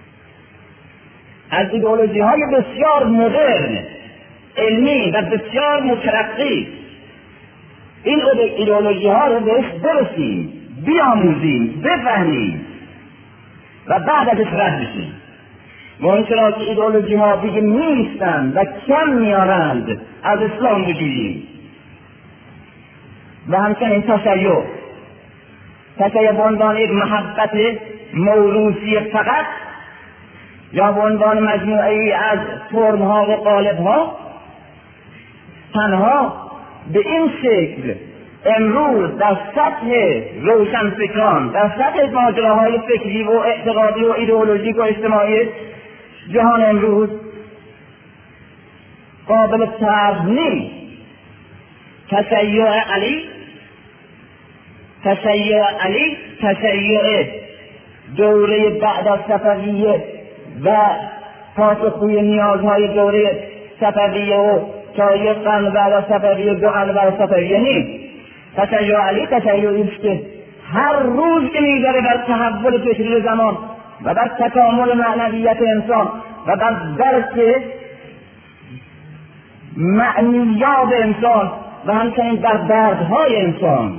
از ایدئولوژی های بسیار مدرن علمی و بسیار مترقی این ایدئولوژی ها رو بهش برسیم، بیاموزیم، بفهمیم و بعد ازش رد بشیم. و اون چرا که ایدئولوژی ها دیگه نیستند و کم میارند از اسلام بگیریم. و همچنین تشیع به عنوان یک محبت موروثی فقط یا به عنوان مجموعه‌ای از فرم‌ها و قالب‌ها تنها به این شکل امروز در سطح روشنفکران، در سطح ماجراهای فکری و اعتقادی و ایدئولوژیک و اجتماعی جهان امروز قابل طرح نیست. تشیع دوره بعد از صفویه و پاسخگوی نیازهای دوره صفویه و تا یک قرن بعد از صفویه، 2 قرن بعد از صفویه نیست. تشیع علی تشیعی است که هر روز که می‌گذره بر تحول فکری زمان و بر تکامل معنویت انسان و بر درک معنیات انسان و همچنین بر دردهای انسان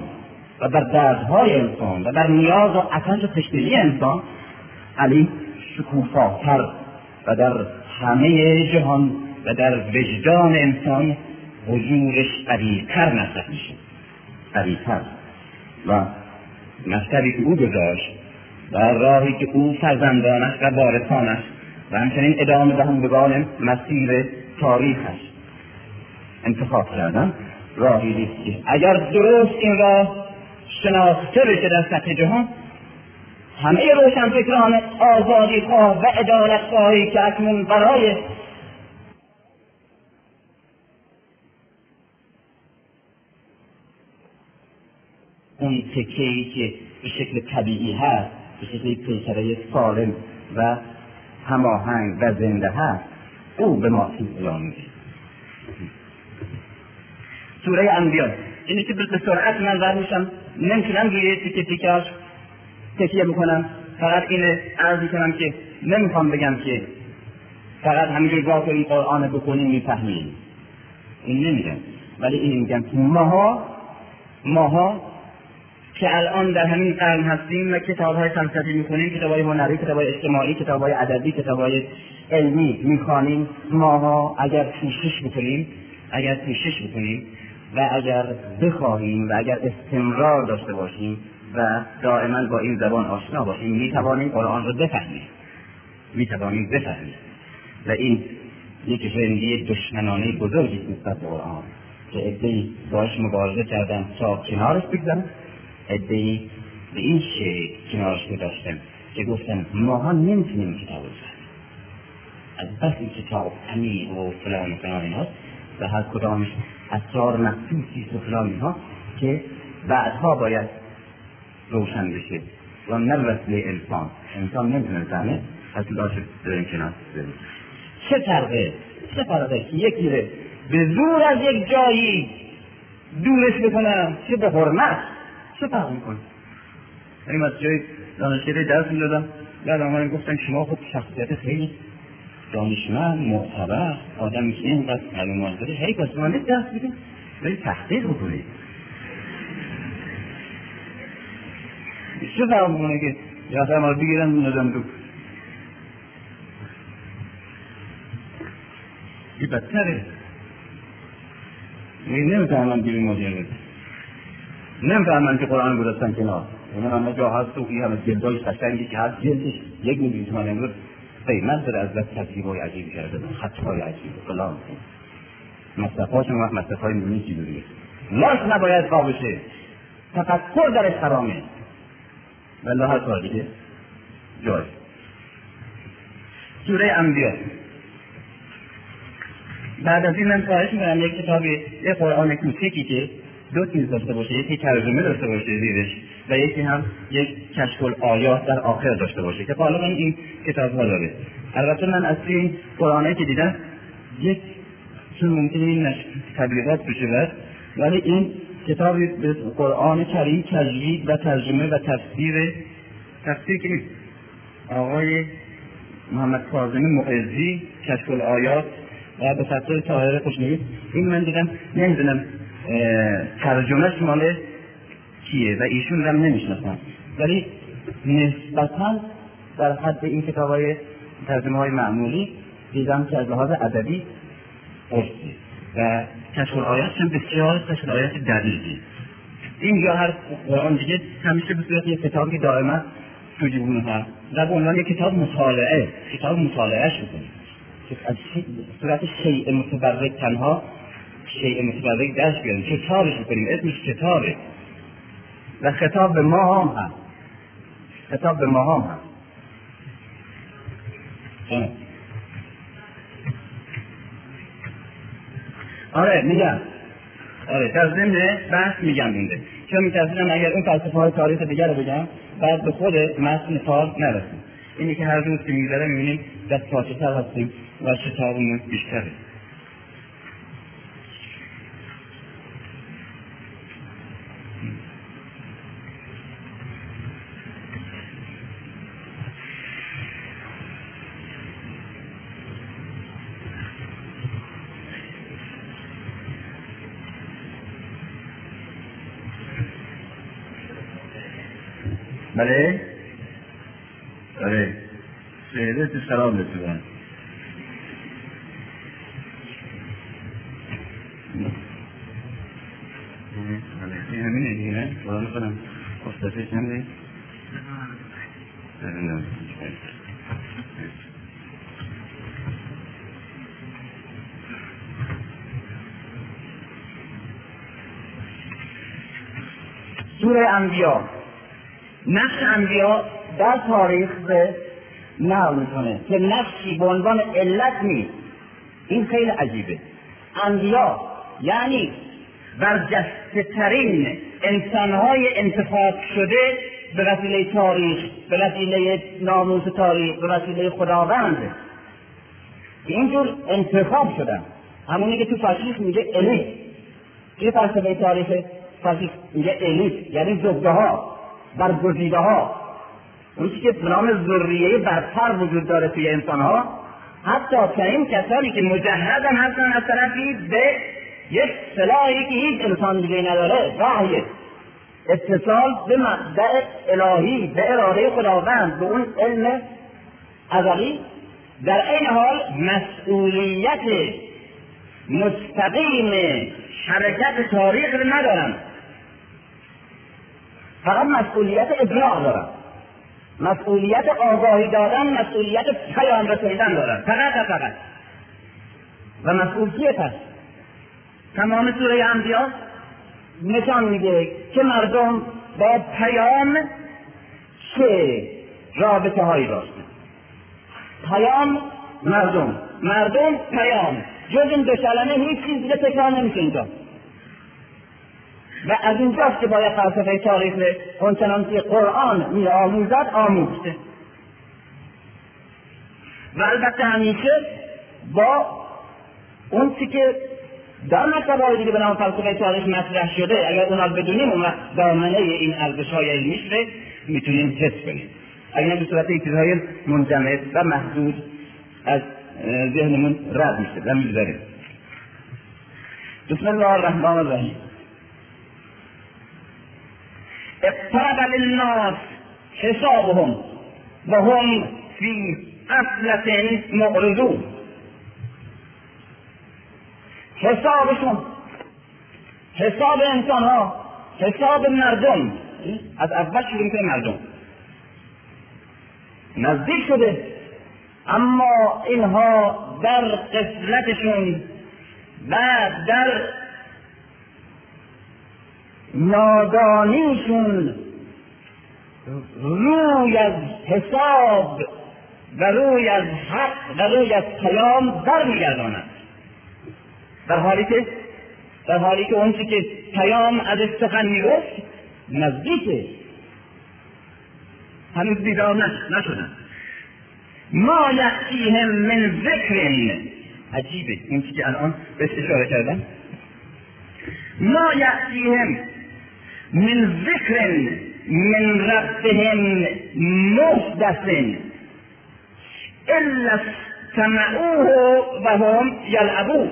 و بر نیاز و عطش و تشنگی انسان، علی شکوفاتر و در همه جهان و در وجدان انسان حضورش قوی‌تر مطرح میشه، قوی‌تر. و مکتبی که او گذاشت و راهی که او فرزندانش و وارثانش و همچنین ادامه دهندگان مسیر تاریخش انتخاب کردن، راهی نیست که اگر درست این راه شناخته بشه در سطح جهان، همه روشنفکران آزادی‌خواه و عدالت‌خواهی که اکنون برای اون تکه‌ای که به شکل طبیعی هست، به شکل پیکره سالم و هماهنگ و زنده هست، او به ما اطلاع میده. سوره انبیاء، اینی که به سرعت من رد میشم، نمیتونم روی تیکه تکیه بکنم، فقط اینه عرضی کنم که نمیخوام بگم که فقط همینجور گاه که این قرآن بکنیم میفهمیم، این نمیگم، ولی این میگم که ماها که الان در همین قرن هستیم و کتاب‌های فلسفی می‌خونیم، کتاب‌های هنری، کتاب‌های اجتماعی، کتاب‌های ادبی، کتاب‌های علمی می‌خوانیم، ماها اگر کوشش بکنیم و اگر بخواهیم و اگر استمرار داشته باشیم و دائما با این زبان آشنا باشیم، می‌توانیم قرآن رو بفهمیم. و این یک رندی دشمنانه بزرگی نسبت به قرآن که عده‌ای باهاش مبارزه کردن تا کنارش بگذارن، عده‌ای به این شکل کنارش گذاشتن که گفتن ماها نمیتونیم کتاب رو بفهمیم، از بس این کتاب عمیق و فلان اینهاست و هر کدامش اسرار مخصوصی و فلان اینها که بعدها باید روشن بشه و نه وسیله انسان نمیتونه بفهمه، اصلا باشه داریم کنار بریم. چه فرقه که یکی رو به زور از یک جایی دورش بکنم چه به حرمت، چه فرق میکنه؟ این از جای دانشگاه درس میدادم، بعد آمدن گفتن شما خود شخصیت خیلی دانشمند معتبر آدمی که اینقدر معلومات داره، هی پس من درس میدم ولی تحقیق بکنید. چه فرق میکنه که یا اصلا ما بگیرن ندم دو این بدتره. نمیفهمم بیرون ماجرا، نمیفهمم که قرآن گذاشتن کنار. اون همه جا هست و این همه جلدای قشنگی که هست، جلدش 1 میلیون تومان امروز قیمت داره، از بس ترتیب‌های عجیبی کرده، خط‌های عجیب فلان. مصرف‌هاشون وقت مصرف‌های میلیونی چیزیه. لاش نباید خواه بشه، تفکر درش حرامه. والله هر کار دیگه جای. سوره انبیاء. بعد از این من خواهش می‌کنم یک کتابی، یک قرآن کوچیکی که 2 چیز داشته باشه، یکی ترجمه داشته باشه زیرش و یکی هم یک کشف الآیات در آخر داشته باشه که غالبا این کتاب‌ها داره. البته من از این قرآنی که دیدم یک چون ممکنه این تبلیغات بشه، ولی این کتابی به قرآن کریم تجوید و ترجمه و تفسیر که آقای محمد کاظمی معزی، کشف الآیات و به تفسیر طاهر خوشنویس، این من دیدم، نمیدونم ترجمهش مال کیه و ایشون هم نمیشناسم، ولی نسبتا در حد این کتاب‌های ترجمه های معمولی دیدم که از لحاظ ادبی قرصی و کشف الآیات هم بسیار کشف الآیات دقیقی. این یا هر قرآن دیگه همیشه به صورت یک کتابی دائما تو جیبون هست و به عنوان یک کتاب مطالعه شده که از صورت شیء متبرک تنها شیء متبرک درش بیاریم، کتابش بکنیم، اسمش کتابه و خطاب به ما هم هست. آره در ضمن بحث میگم اینده، چون میترسیدم اگر اون فلسفه های تاریخ دیگر رو بگم بعد به خود متن کار نرسیم. اینی که هر روز که میگذره میبینیم دست پاچه تر هستیم و شتابمون بیشتره. بله؟ آره شهده تو شراب بسیدن این همینه دیگه نه؟ قرآن کنم افتادش همینه؟ سوره انبیاء نقش انبیاء در تاریخ به نقل میکنه که نقشی به عنوان علت نیست. این خیلی عجیبه. انبیاء یعنی برجسته ترین انسانهای انتخاب شده به وسیله تاریخ، به وسیله ناموس تاریخ، به وسیله خداوند اینجور انتخاب شدن. همونی که تو فاشیسم میگه الیت، توی فلسفه تاریخ فاشیسم میگه الیت، یعنی زبده ها، برگزیده ها، اون چیزی که به نام ذریه برتر وجود داره توی انسان ها. حتی تا این کسانی که مجهزن هستن از طرفی به یک سلاحی که هیچ انسان دیگه نداره، وحی، اتصال به مبدأ الهی، به اراده خداوند، به اون علم ازلی. در این حال مسئولیت مستقیم حرکت تاریخ رو ندارن، فقط مسئولیت اجراع دارن، مسئولیت آگاهی دادن، مسئولیت پیام رسوندن دارن، فقط. و مسئول کیه پس؟ تمام سوره انبیاء نشان میده که مردم با پیام چه رابطه هایی داشتن. پیام مردم پیام، جز این دو کلمه هیچ چیز دیگه تکرار نمیشه اینجا. و از اینجاست که باید فلسفه تاریخ اونچنان که قرآن می آموزد آموخته. و البته همیشه با اون چی که در مکتب‌های دیگه به نام فلسفه تاریخ مطرح شده، اگر اونا رو بدونیم اون وقت دامنه این ارزش‌های علمیش رو میتونیم حس کنیم. اگر به صورت چیزهای منجمد و محدود از ذهنمون رد میشه و میگذاریم. بسم الله الرحمن الرحیم. اقترب للناس حسابهم وهم فی غفلة معرضون. حسابشون، حساب انسان ها، حساب مردم، از اول شروع میکنه مردم نزدیک شده، اما اینها در غفلتشون و در نادانیشون روی از حساب و روی از حق و روی از پیام برمیگردانند، در حالی که اون چی که پیام از سخن میگفت نزدیکه، هنوز بیدار نشدن. ما یأتیهم من ذکر، عجیبه این چی که الان بهش اشاره کردم، ما یأتیهم من ذکر من ربهم محدث الا استمعوه وهم یلعبون.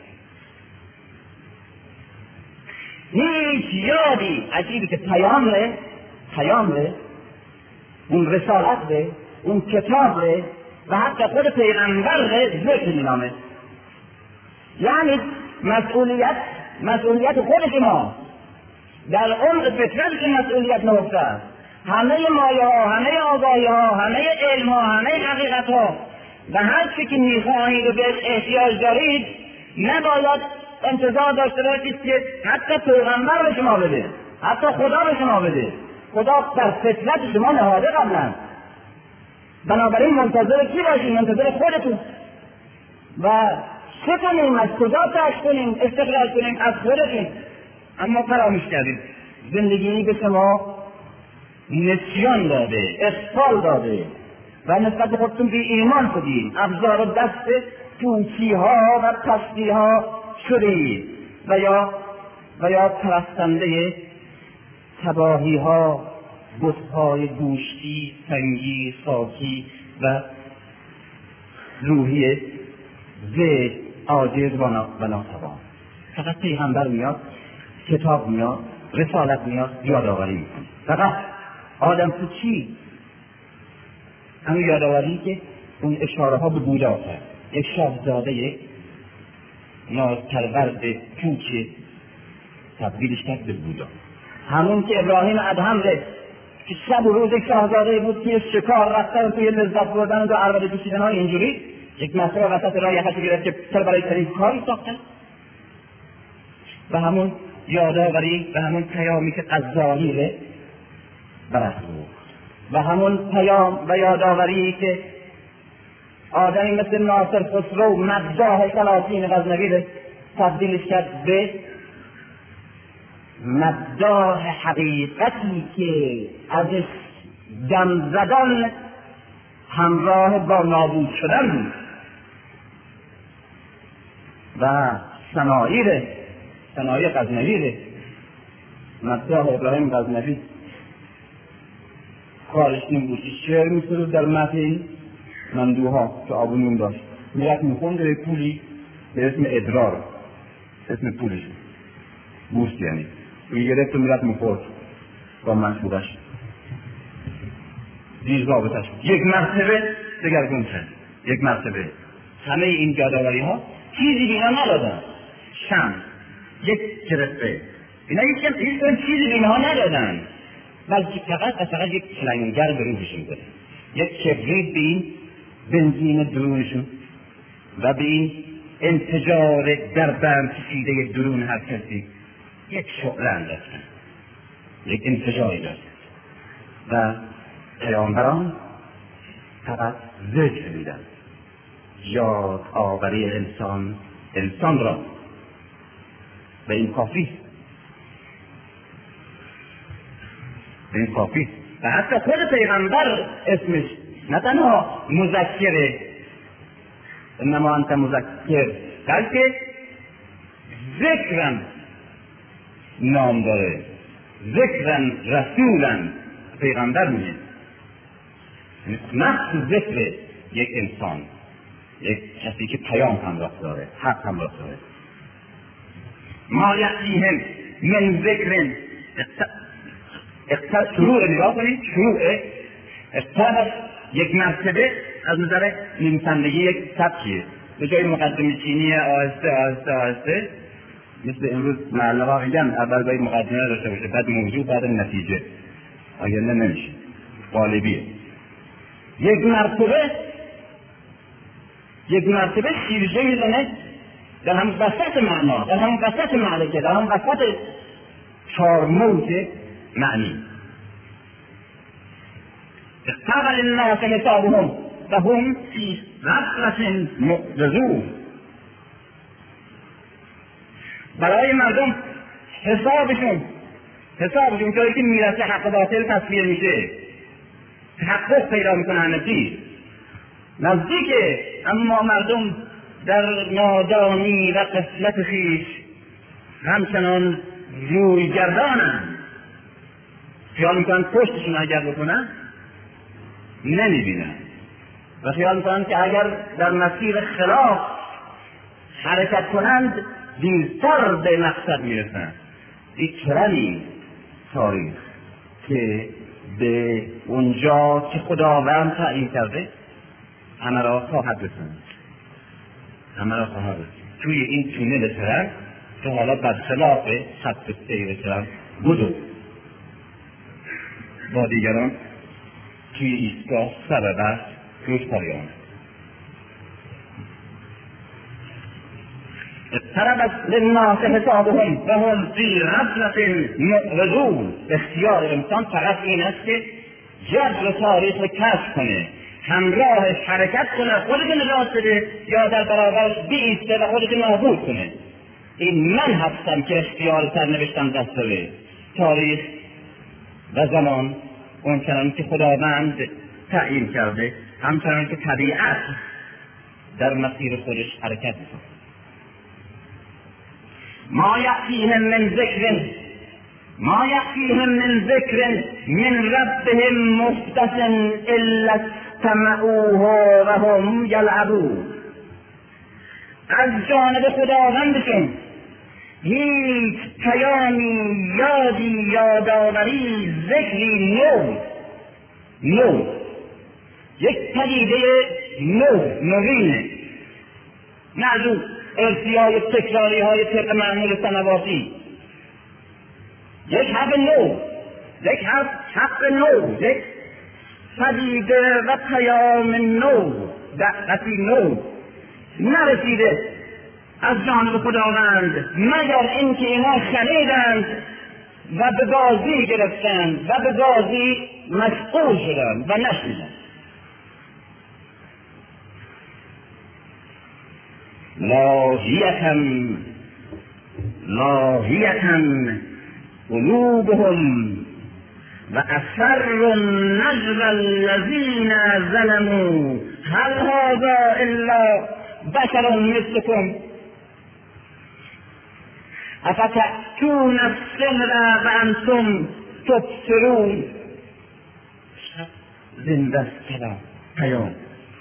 هیچ یادی، عجیبه که پیام ره، اون رسالت ره، اون کتاب ره و حتی خود پیغمبر ره ذکر مینامه. یعنی مسئولیت خود شما در عمق فطرت مسئولیت نهفته است. همه مایه ها، همه آگاهی ها، همه علم ها، همه حقیقت ها و هر چی که میخواهید و بهش احتیاج دارید نباید انتظار داشته باشید که حتی پیغمبر به شما بده، حتی خدا به شما بده. خدا در فطرت شما نهاده قبلا، بنابراین منتظر کی باشید؟ منتظر خودتون. و چه کنیم؟ از کجا کشف کنیم؟ استخراج کنیم؟ از خودتون. اما فراموش کردید زندگی به شما نسیان داده، اغفال داده و نسبت به خودتون بی ایمان شدید، ابزار و دست پوچی ها و پستی ها شدید و یا پرستنده تباهی ها، بت‌های گوشتی، سنگی، خاکی و روحی ذهن عاجز و ناتوان. فقط پیغمبر میاد، کتاب میاد، رسالت میاد، یادآوری میکنه. فقط آدم تو چی؟ همون یادآوری که اون اشاره ها به بودا کرد، یک شاهزاده نازپرورد پوچ تبدیلش کرد به بودا. همون که ابراهیم ادهم ره که شب و روز یک شاهزاده بود که شکار رفتن توی لذت بردن و عربده دوشیدن های اینجوری، یک مسئله وسط راه یخش گرفت که سر برای تنین کاری ساختن. و همون یادآوری و همون پیامی که از ظاهر برخورد و همون پیام و یادآوری که آدمی مثل ناصر خسرو مداح سلاطین غزنوی تبدیلش کرد به مبدأ حقیقتی که ازش دم زدن همراه با نابود شدن بود و صنایع غزنوی مبدأ ابراهیم غزنوی کارش این بود که شعر می‌سرود در متن مندوها که آبونون داشت، میرفت میخوند به پولی به اسم ادرار، اسم پولش بوست، یعنی میگرفت و میرفت میخورد با منصوبش دیر ضابطش. یک مرتبه دگرگون کرد، یک مرتبه همه این یادآوری ها چیزی بینا ندادن، شمس یک جرفه اینا هیچ چیزی بینا ندادن، بلکه فقط یک کلنگر به روحشون دادن، یک کبریت به این بنزین درونشون و به این انفجار در بند کشیده درون هر کسی یک شعله انداختن، یک انفجاری داشت و پیامبران فقط ذکر میدن، یاد آوری انسان را، و این کافی، و حتی خود پیغمبر اسمش نه تنها مذکره، انما انت مذکر، بلکه ذکرن نام داره، ذکرن رسولن پیغمبر میگه، نفس ذکر یک انسان، یک کسی که پیام همراه داره، حق همراه داره. ما یأتیهم من ذکر، شروع نگاه کنید، شروع اقتباس یک مرتبه از نظر نویسندگی یک سبکیه، به جای مقدمه چینی آهسته مثل امروز معلقا میگن اول باید مقدمه داشته باشه، بعد موضوع، بعد نتیجه، اگر نمیشه غالبیه. یک مرتبه شیرجه میزنه در هم وسط معنا، در هم وسط معرکه، در هم وسط چارموت معنی. اقتبل الناس حسابهم و هم فی غفلة معرضون. برای مردم حسابشون جایی که میرسه حق باطل تصویر میشه، تحقق پیدا میکنه، نزدیکه، اما مردم در نادانی و غفلت خویش همچنان روی گردانند، خیال میکنن پشتشون اگر بکنن نمیبینن و خیال میکنن که اگر در مسیر خلاف حرکت کنند دیرتر به مقصد میرسند. یک کرمی تاریخ که به اونجا که خداوند تعیین کرده همه را خواهد رساند، توی این تونل ترن که حالا برخلاف خط سیر ترن بدو با دیگران توی ایستگاه سر بست روز پایان. اقتربت للناس حسابهم و هم فی غفلة معرضون. اختیار انسان فقط این است که جبر تاریخ رو کشف کنه، همراهش حرکت کنه، خودش نجات بده یا در برابرش بیسته و خودش نابود کنه. این من هستم که اختیار سرنوشتم دست داره. تاریخ و زمان اونچنان که خداوند تعیین کرده، همچنان که طبیعت در مسیر خودش حرکت میکنه. ما یأتیهم من ذکر من ربهم محدث الا استمعوه و هم یلعبون. از جانب خداوندشون هیچ پیامی، یادی، یادآوری، ذکری نو، یک پدیده نوینه، نه از اون ارثی‌های تکراری‌های طبق معمول سنواتی. یک حق نو، یک پدیده و پیام نو، دعوتی نو نرسیده از جانب خداوند مگر اینکه اینا شنیدند و به بازی گرفتند و به بازی مشغول شدند و نشنیدند. لاهیتن قلوبهم و اثر النجوى الذین ظلموا هل هذا الا بشر مثلكم افتأتون السحر وانتم تبصرون. زنده است کلام پیام.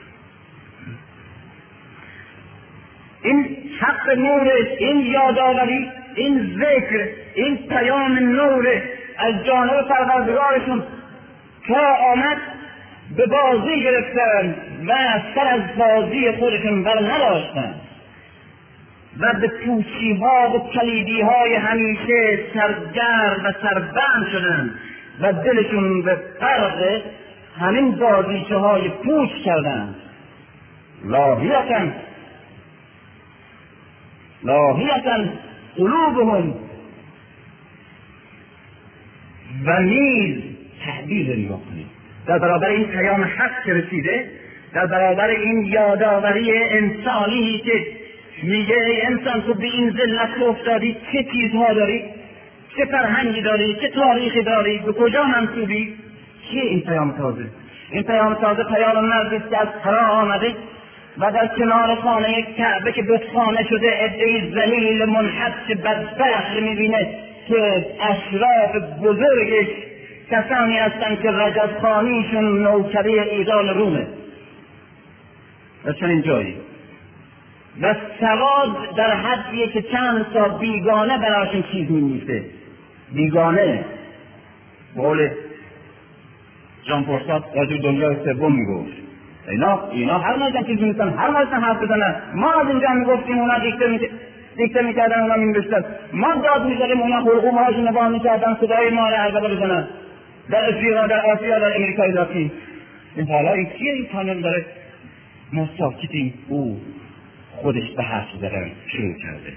این حق نور، این یادآوری، این ذکر، این پیام نور از جانب پروردگارشون تا آمد به بازی گرفتن و سر از بازی خودشون بر نداشتن و به پوچی ها و کلیدی های همیشه سرگرم و سربند شدن و دلشون به غرق همین بازیچه های پوچ کردن. لاهیتاً قلوبهم و نیز تحبیل نگاه کنید در برابر این پیام حق که رسیده، در برابر این یادآوری انسانی که میگه ای انسان تو به این ذلت افتادی، چه چیزها داری، چه فرهنگی داری، چه تاریخی داری، به کجا منسوبی؟ چیه این پیام تازه؟ این پیام تازه پیام مردی که از فرا آمده و در کنار خانه کعبه که بتخانه شده عده‌ای ذلیل منحط بدبخت میبینه که اشراف بزرگش کسانی هستند که رجبخانیشون نوکری ایران رومه و چنین جایی و سواد در حدیه که چند تا بیگانه براشون چیز می‌نویسه. بیگانه بقول جان پرساد راجع دنیای سوم میگفت اینا هر مازن چیز می‌نویسن، هر مازن حرف بزنن. ما از اینجا میگفتیم اونا دیکته میکردن، اونا می‌نوشتن، ما داد می‌زدیم اونا حلقوم هاشون نگاه می‌کردن، صدای ما رو عرضه بزنن در افریقا، در آسیا، در امریکای لاتین. این حالا این چیه؟ این قانون داره ما ساکتیم، او خودش به حرف زدن شروع کرده.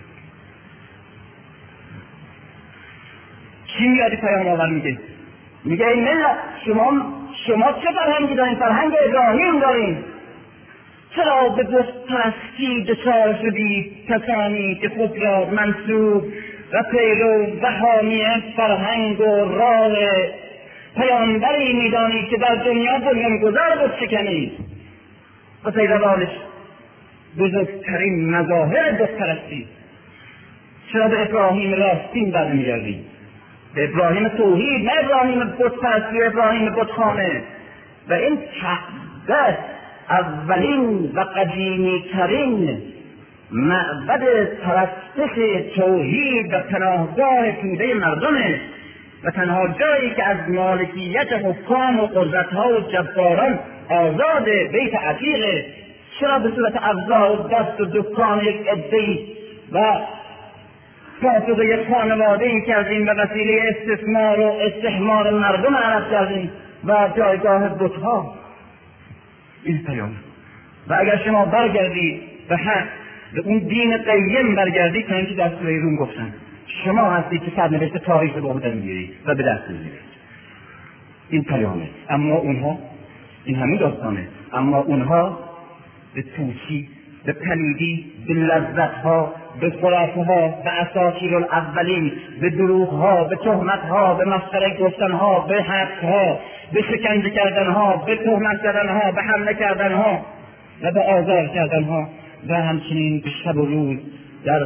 چی میادی پیام آور میگه این ملت شما چه فرهنگی دارین؟ فرهنگ ابراهیم دارین. چرا به بت پرستی دچار شدید کسانی که خود را منسوب و پیرو و حامی فرهنگ و راه پیامبری میدانید که در دنیا بنیانگذار بت شکنید و پیروانش بزرگترین مظاهر بت پرستی؟ چرا به ابراهیم راستین برمیگردید؟ به ابراهیم توحید، نه ابراهیم بت پرستی و ابراهیم بتخانه. و این کعبه اولین و قدیمی ترین معبد پرستش توحید و پناهگاه توده مردمه و تنها جایی که از مالکیت حکام و قدرت‌ها و جباران آزاد بیت عتیقه. چرا به صورت ابزار و دست و دکان یک عده‌ای و فاسد یک خانواده‌ای کردیم و وسیله استثمار و استحمار مردم عرب کردیم و جایگاه بت‌ها؟ این پیام. و اگر شما برگردید به حق، به اون دین قیم برگردید، تا اینکه در سوره روم گفتن شما هستید که سرنوشت تاریخ رو به عهده میگیرید و به دست میگیرید. این پیامه. اما اونها، این همین داستانه، اما اونها به توچی، به پلیدی، به لذتها، به خرافه‌ها، به اساطیر الاولین، به دروغها، به تهمتها، به مسخره گفتنها، به حقها، به شکنجه کردنها، به تهمت زدنها، به حمله کردنها و به آزار کردنها و همچنین به شب و روز در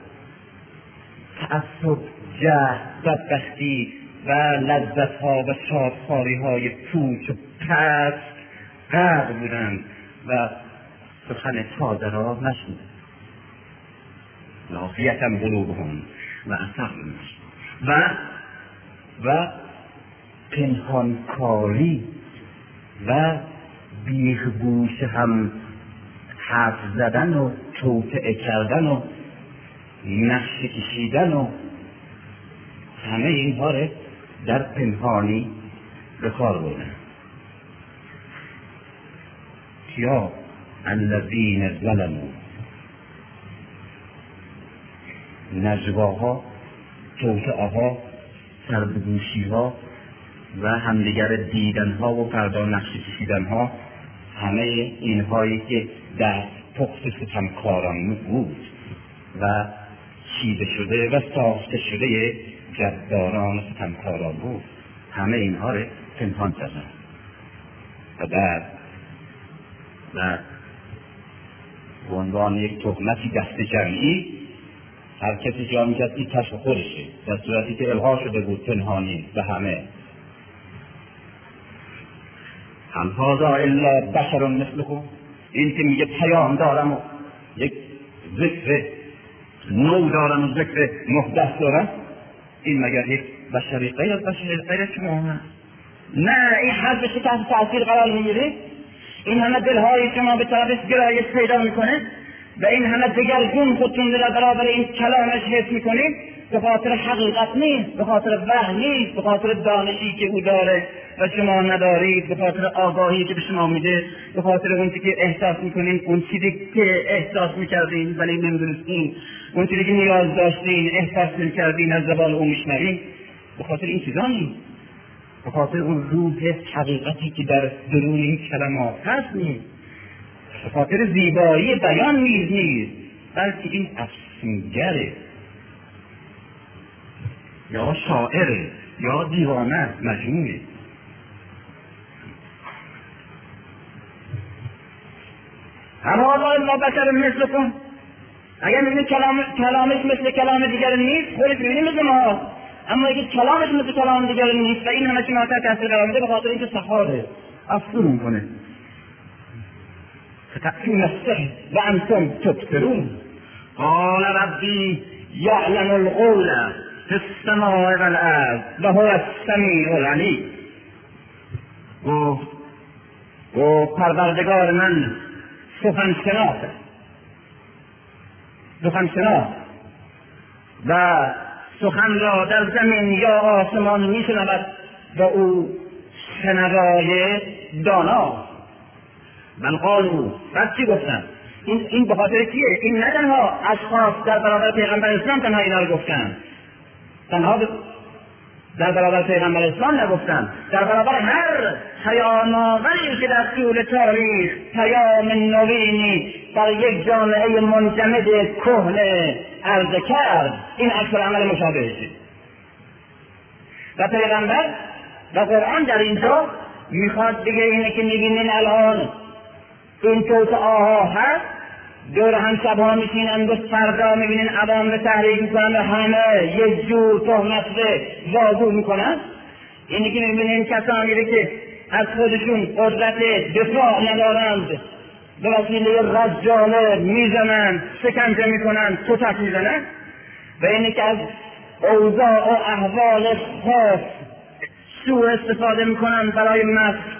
تعصب، جهل، بدبختی و لذتها و شادخواری‌های پوچ و پست غرق بودند و سخن تازه را نشنیدند. لاهیة قلوبهم و اثر و پنهانکاری و بیخگوش هم حرف زدن و توطئه کردن و نقشه کشیدن و همه اینها را در پنهانی به کار بردن. یا الذین ظلموا، نجواها، توطئه‌ها، سربگوشی‌ها و همدیگر دیدنها و فردا نقشه کشیدنها، همه اینهایی که در پخت ستمکاران بود و چیده شده و ساخته شده جباران و ستمکاران بود، همه اینها رو پنهان کردن و بعد به عنوان یک تهمتی دست جمعی هر کسی جا میکرد این کشف خودشه، در صورتی که الغا شده بود پنهانی به همه. هم هذا الا بشر مثلکم، این که میگه پیام دارم و یک ذکر نو دارم و ذکر محدث دارم، این مگر یک بشری غیر از بشری غیر شما هست؟ نه، این حرفش که تحت تاثیر قرار میگیره، این همه دلهای شما به طرفش گرایش پیدا میکنه و این همه دگرگون خودتون در برابر این کلامش حس میکنید، به خاطر حقیقت نیست، به خاطر وحی نیست، به خاطر دانشی که او داره و شما ندارید، به خاطر آگاهی که به شما میده، به خاطر اون چیزی که احساس میکنین، اون چیزی که احساس میکردین ولی نمیدونستین، اون چیزی که نیاز داشتین احساس میکردین از زبان او میشنوین، به خاطر این چیزا نیست، به خاطر اون روح حقیقتی که در درون این کلمات هست نیست، به خاطر زیبایی بیان نیست، بلکه این افسونگره یا شاعره یا دیوانه مجنونه. اما الله بشر مثلکم، اگر میبینید کلامش مثل کلام دیگر نیست، خودش میبینید مثل ما، اما اگر کلامش مثل کلام دیگر نیست و این همه شما تحت قرار میده، به خاطر اینکه سخاره افسون میکنه. فتأتون السحر وأنتم تبصرون قال ربي يعلم القول في السماء والأرض وهو السميع العليم. و پروردگار من سخن شناس و سخن را در زمین یا آسمان میشنود و او شنوای دانا. من قالو بعد چی گفتن؟ این به خاطر چیه؟ این نه تنها اشخاص در برابر پیغمبر اسلام تنها اینا رو گفتن، تنها در برابر پیغمبر اسلام نگفتن، در برابر هر پیام آوری که در طول تاریخ پیام نوینی در یک جامعه منجمد کهنه عرضه کرد، این عکس العمل مشابهشه. و پیغمبر و قرآن در اینجا میخواد بگه اینه که میبینین الان این توطئه‌ها هست، دور هم شبها میشینند و فردا میبینین عوام رو تحریک میکنن و همه یک جور تهمت واضح میکنن. اینی که میبینین کسانی که از خودشون قدرت دفاع ندارند به وسیله رجاله میزنند، شکنجه میکنند، کتک میزنند، و اینی که از اوضاع و احوال خاص سوء استفاده میکنن برای مسخ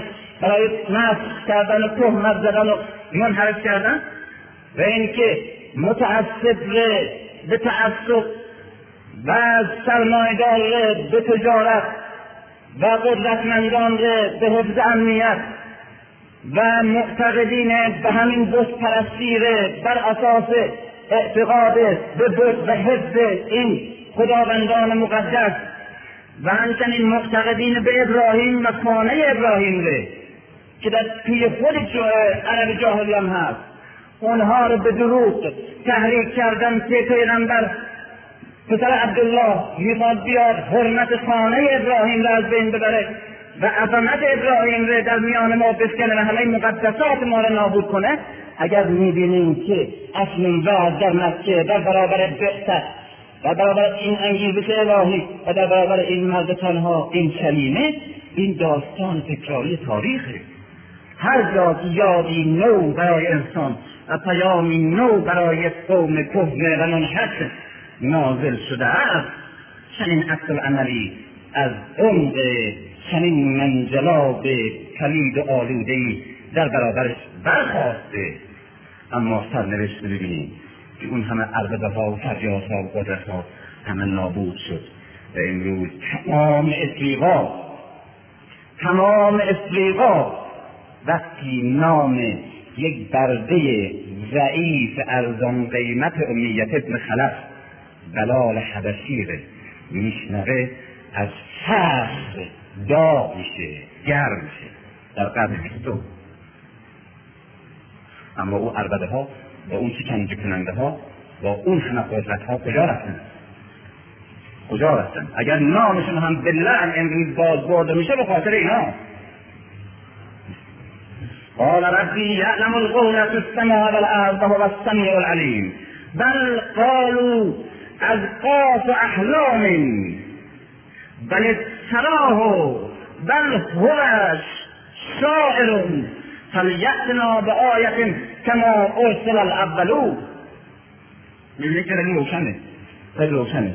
کردن و تهمت زدن و منحرف کردن، و اینکه متعصب به تعصب و سرمایه‌دار به تجارت و قدرتمندان به حفظ امنیت و معتقدین به همین بت پرستی بر اساس اعتقاد به بت و حفظ این خداوندان مقدس و همچنین معتقدین به ابراهیم و خانه ابراهیم که در توی خود عرب جاهلی هم هست، اونها رو به دروغ تحریک کردن که پیغمبر پسر عبدالله میخواد بیاد حرمت خانه ابراهیم را از بین ببره و عظمت ابراهیم را در میان ما بشکنه و همه مقدسات ما را نابود کنه. اگر میبینیم که اکنون بعد در مکه در برابر بعثت و برابر این انگیزش الهی و در برابر این مرد تنها این کلمه، این داستان تکراری تاریخه. هر جا که یادی نو برای انسان و پیامی نو برای قوم کهنه و منحرف نازل شده است، چنین عکس العملی از عمق چنین منجلاب کلید و آلوده‌ای در برابرش برخاسته. اما سرنوشت ببینید که اون همه عربده ها و فریادها و قدرت ها همه نابود شد و امروز تمام افریقا وقتی نام یک برده ضعیف ارزان قیمت امیت ابن خلف بلال حبشی میشنوه، از فخر داغ میشه، گرم میشه در قدر بیستو. اما او عربده ها و اون شکنجه کننده ها و اون همه قدرت ها کجا رفتن؟ کجا رفتن؟ اگر نامشون هم به لعن امروز باز برده میشه به خاطر اینا. قال ربی یعلم القول فی السماء والارض وهو السمیع العلیم بل قالوا اضغاث احلام بل افتراه بل هو شاعر فلیأتنا بآیة کما ارسل الاولون. میبینی که خیلی روشنه، خیلی روشنه.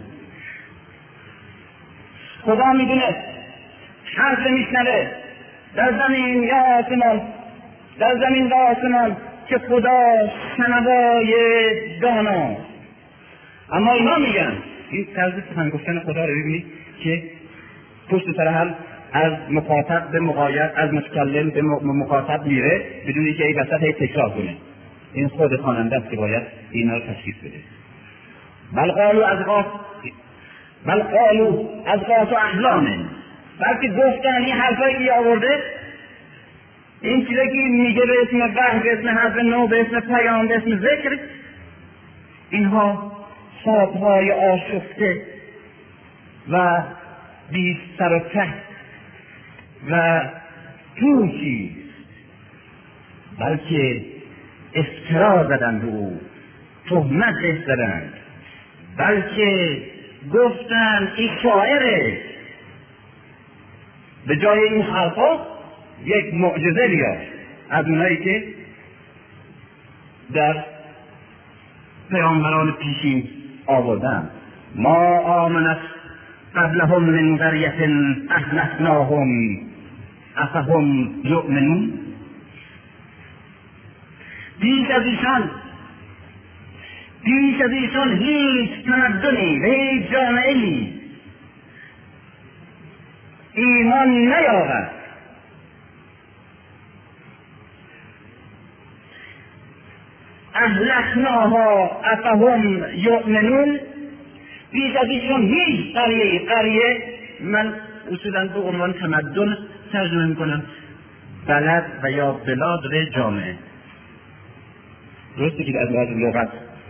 خدا میدونه، حرف میشنوه در زمین یا آسمان، در زمین و آسمان که خدا شنوای دانا. اما اینا میگن، این طرز سخن گفتن خدا رو ببینید که پشت سر هم از مخاطب به مقاید، از متکلم به مخاطب میره بدون اینکه این وسط تکرار کنه. این خود خواننده است که باید اینا رو تشخیص بده. بل قالوا اضغاث احلام، بلکه گفتن این حرفایی که آورده، این چیزی که میگه به اسم وحی، به اسم حرف نو، به اسم پیام، به اسم ذکر، اینها خوابهای آشفته و بی سر و ته و پوچی، بلکه افترا زدند به او، تهمت زدند، بلکه گفتند این شاعره. به جای این حرفا یک معجزه بیار از اونایی که در پیامبران پیشین آوردن. ما آمنت قبلهم من قریة اهلکناهم افهم یؤمنون. پیش از ایشان هیچ تمدنی و هیچ جامعه‌ای ایمان نیاورد. اهلکناها افهم یؤمنون. پیش از ایشان هیچ قریه، من اصولا به عنوان تمدن ترجمه میکنم، بلد و یا بلاد جامعه. درسته که از لغت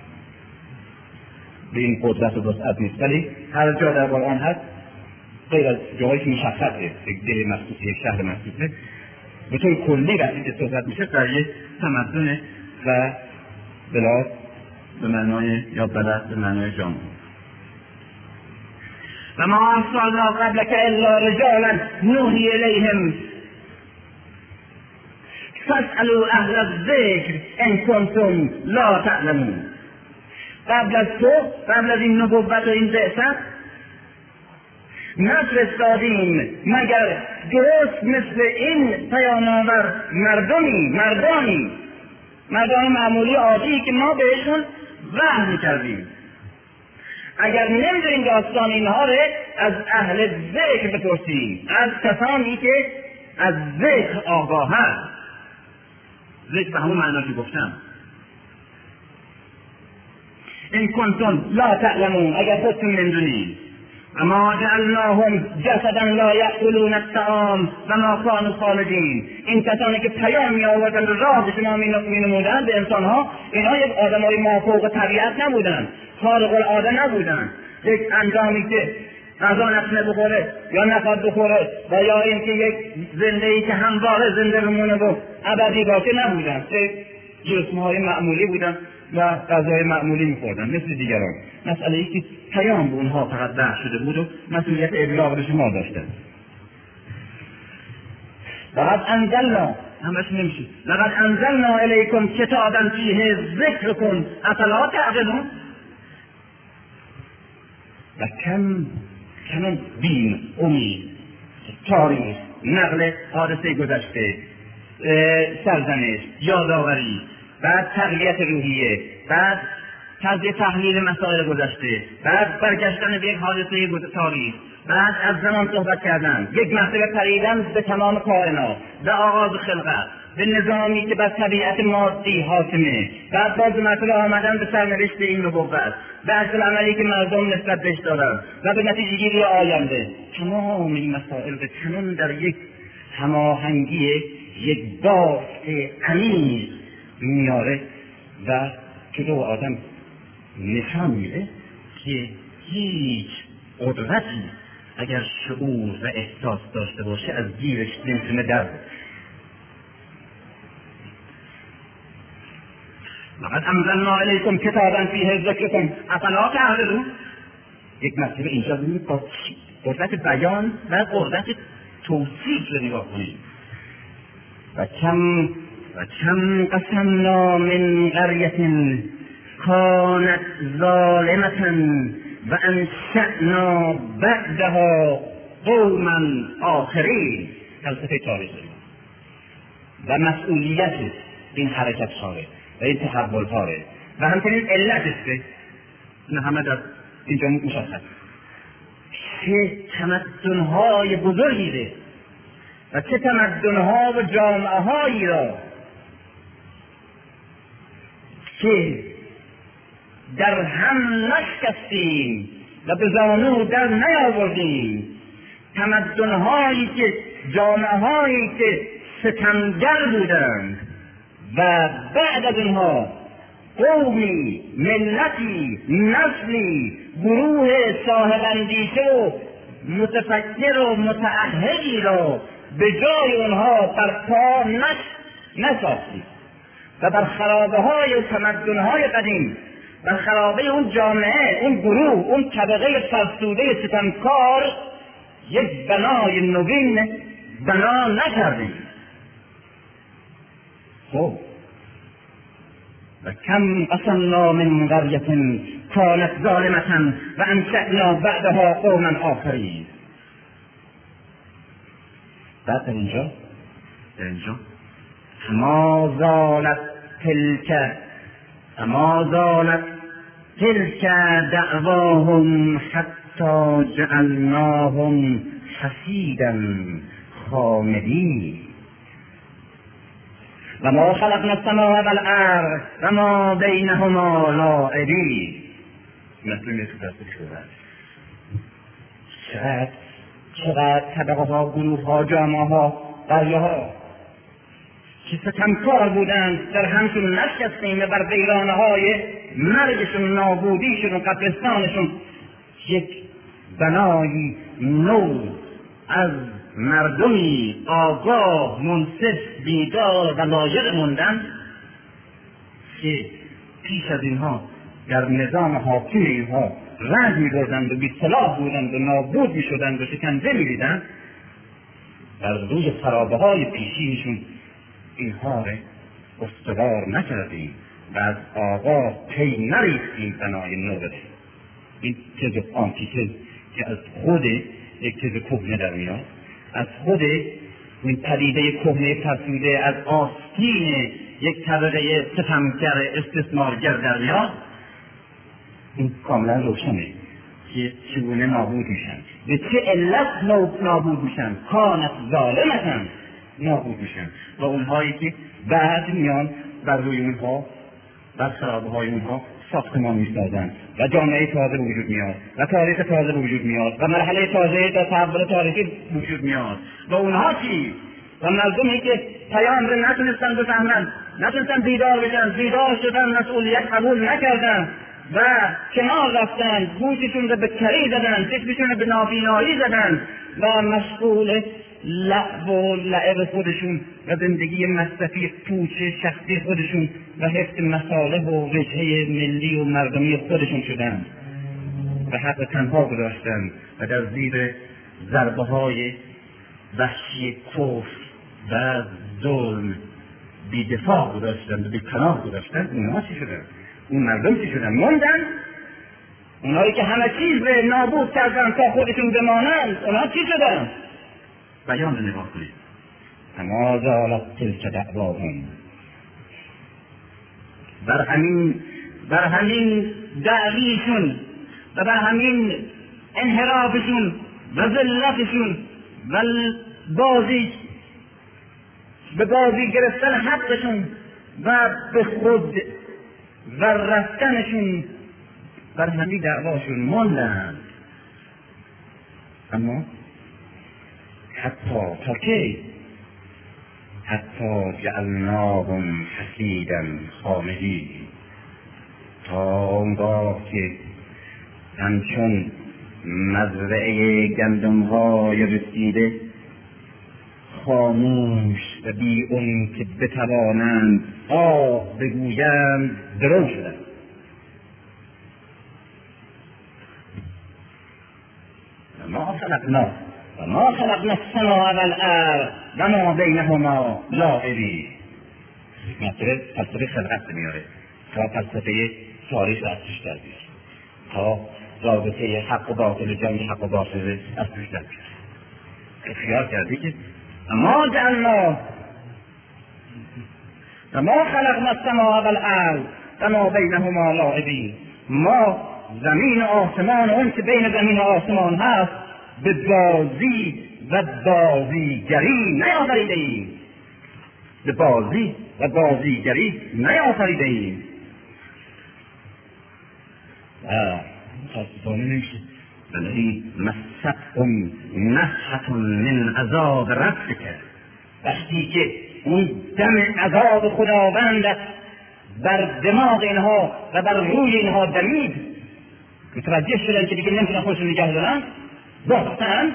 به این قدرت و وسعت نیست، ولی هر جا در قرآن هست غیر از جاهایی که مشخصه، یک ده مخصوصه، یک شهر مخصوصه، به طور کلی وقتی که صحبت میشه در یک تمدن و بلاد به معنای یا بلد به معنای جامعه. و ما ارسلنا قبلک الا رجالا نوحی الیهم فاسألوا اهل الذکر ان کنتم لا تعلمون. قبل از تو، قبل از این نبوت و این بعثت، نفرستادیم مگر درست مثل این پیام‌آور مردان معمولی عادی که ما بهشون وحی می‌کردیم. اگر نمی‌دونیم داستان اینها رو از اهل ذکر بپرسیم، از کسانی که از ذکر آگاه هست. ذکر به همون معنا که گفتم. این کنتم لا تعلمون، اگر خودتون نمی‌دونید. اما جعلناهم جسدا لا یأکلون الطعام و ما کانوا خالدین. این کسانی که پیام می آوردن راه به شما می نمودند به انسانها، اینها یک آدمای مافوق طبیعت نبودند، خارق العاده نبودند. یک انجامی که غذا نتونه بخوره یا نخواد بخوره و یا اینکه یک زنده‌ای که همواره زنده بمونه و ابدی باشه نبودند. جسم‌های معمولی بودند و غذای معمولی می‌خوردن مثل دیگران. مسئله ای که پیام به اونها فقط وحی شده بود و مسئولیت ابلاغ به شما داشتن. لقد انزلنا، همش نمیشه، لقد انزلنا الیکم کتابا فیه ذکرکم افلا تعقلون. و کم بین، امید، تاریخ، نقل حادثه گذشته، سرزنش، یادآوری، بعد تقویت روحیه، بعد تحلیل مسائل گذشته، بعد برگشتن به یک حادثه تاریخ، بعد از زمان صحبت کردن، یک مرتبه پریدن به تمام کائنات، به آغاز خلقت، به نظامی که بر طبیعت مادی حاکمه، بعد باز مرتبه آمدن به سرنوشت این نبوت، به اصل عملی که مردم نسبت بهش دارن و به نتیجه گیری آینده. تمام این مسائل به تمام در یک هماهنگی، یک بافت عمیق میاره و که دو آدم نشان میده که هیچ قدرتی اگر شعور و احساس داشته باشه از گیرش نمیتونه در بره. لقد انزلنا الیکم کتابا فیه ذکرکم افلا تعقلون. یک مرتبه اینجا ببینید با قدرت بیان و قدرت توصیف رو نگاه کنید. و کم قسمنا من قریة کانت ظالمة و انشأنا بعدها قوما آخرین. فلسفه تاریخ و مسئولیت این حرکت هاره و این تحول هاره و همچنین علتش نه همه در اینجا مشخص چه تمدن‌های بزرگی ده و چه تمدن‌ها و جامعه‌هایی را که در هم نشکستیم و به زانو در نیاوردیم، تمدن‌هایی که جامعه‌هایی که ستمگر بودند و بعد از اینها قومی، ملتی، نسلی، گروه صاحب اندیشه و متفکر و متعهدی را به جای اونها برپا نساختیم و بر خرابه های و تمدن های قدیم و خرابه اون جامعه، اون گروه، اون طبقه فرسوده ستمکار یک بنای نوین بنا نکردیم. خب و کم قسمنا من قریة کانت ظالمة و انشأنا بعدها قوما آخرین. بعد در اینجا ما زالت تلك دعواهم حتی جعلناهم حصیدا خامدین و ما خلقنا السماء والارض و ما بینهما لاعبین. مثل چقدر طبقه ها، گروه ها، جامعه ها، قریه ها که ستمکار بودند در همشون نشستیم و بر ویرانه های مرگشون، نابودیشون و قبرستانشون یک بنایی نو از مردمی آگاه، منصف، بیدار و لایق موندن که پیش از اینها در نظام حاکم اینها رنج می‌بردند و بی‌صلاح بودند و نابود می‌شدند و شکنجه می‌دیدند. در روی خرابه‌های پیشینشون اینها را استوار نکردیم و از آغاز پی نریختیم بنای نو بدهیم. این تز آنتیتز که از خود یک تز کهنه در میاد، از خود این پدیده کهنه فرسوده، از آستین یک طبقه ستمگر استثمارگر در میاد. این کاملا روشنه که چگونه نابود میشن، به چه علت نابود میشن. کانت ظالمة نابود میشن و اونهایی که بعد میان بر روی اونها، بر خرابه های اونها ساختمان میسازن و جامعه تازه وجود میاد و تاریخ تازه وجود میاد و مرحله تازه در تحول تاریخی وجود میاد. و اونها چی؟ و مردمی که پیام رو نتونستن بفهمن، نتونستن بیدار بشن، بیدار شدن، مسئولیت قبول نکردن و کنار رفتن، گوششون رو به کری زدن، چشمشون رو به نابینایی زدن و مشغول لعب خودشون و زندگی مصرفی پوچ شخصی خودشون و حفظ مصالح و وجهه ملی و مردمی خودشون شدن و حق تنها گذاشتن و در زیر ضربه های وحشی کفر و ظلم بی‌دفاع گذاشتن و بی‌پناه گذاشتن. اونها چی شدن؟ اون مردم چی شدن؟ موندن. اونهایی که همه چیز رو نابود کردن تا خودشون بمانند، اونها چی شدن؟ بیان رو نگاه کنید. ما زالت تلک دعواهم. بر همین دعویشون و بر همین انحرافشون و ذلتشون و به بازی گرفتن حقشون و به خود و رفتنشون، بر همین دعواشون ماندند. اما حتی جعلناهم حصیدا خامدین، تا اونگاه که همچون مزرعه گندم‌های رسیده خاموش و بی اون که بتوانند آه بگویند درو شدند. ما خلقنا السماء والارض و ما بینهما لاعبین. فلسفه خلقت میاره تا فلسفه تاریخ از توش در بیاره، تا رابطه حق و باطل، جنگ حق و باطل از توش در بیاره. خیال کردی که ما جعلنا و ما خلقنا السماء والارض و ما بینهما لاعبین. ما زمین و آسمان و اون که بین زمین و آسمان هست به بازی و بازیگری نیافریده ایم. به بازی و بازیگری نیافریده ایم. متاسفانه نمیشه. ولی مستهم نفحة من عذاب ربک، وقتی که اون دم عذاب خداوند بر دماغ اینها و بر روی اینها دمید، متوجه شدن که دیگه نمیتونن خودشون نگه دارن، باختن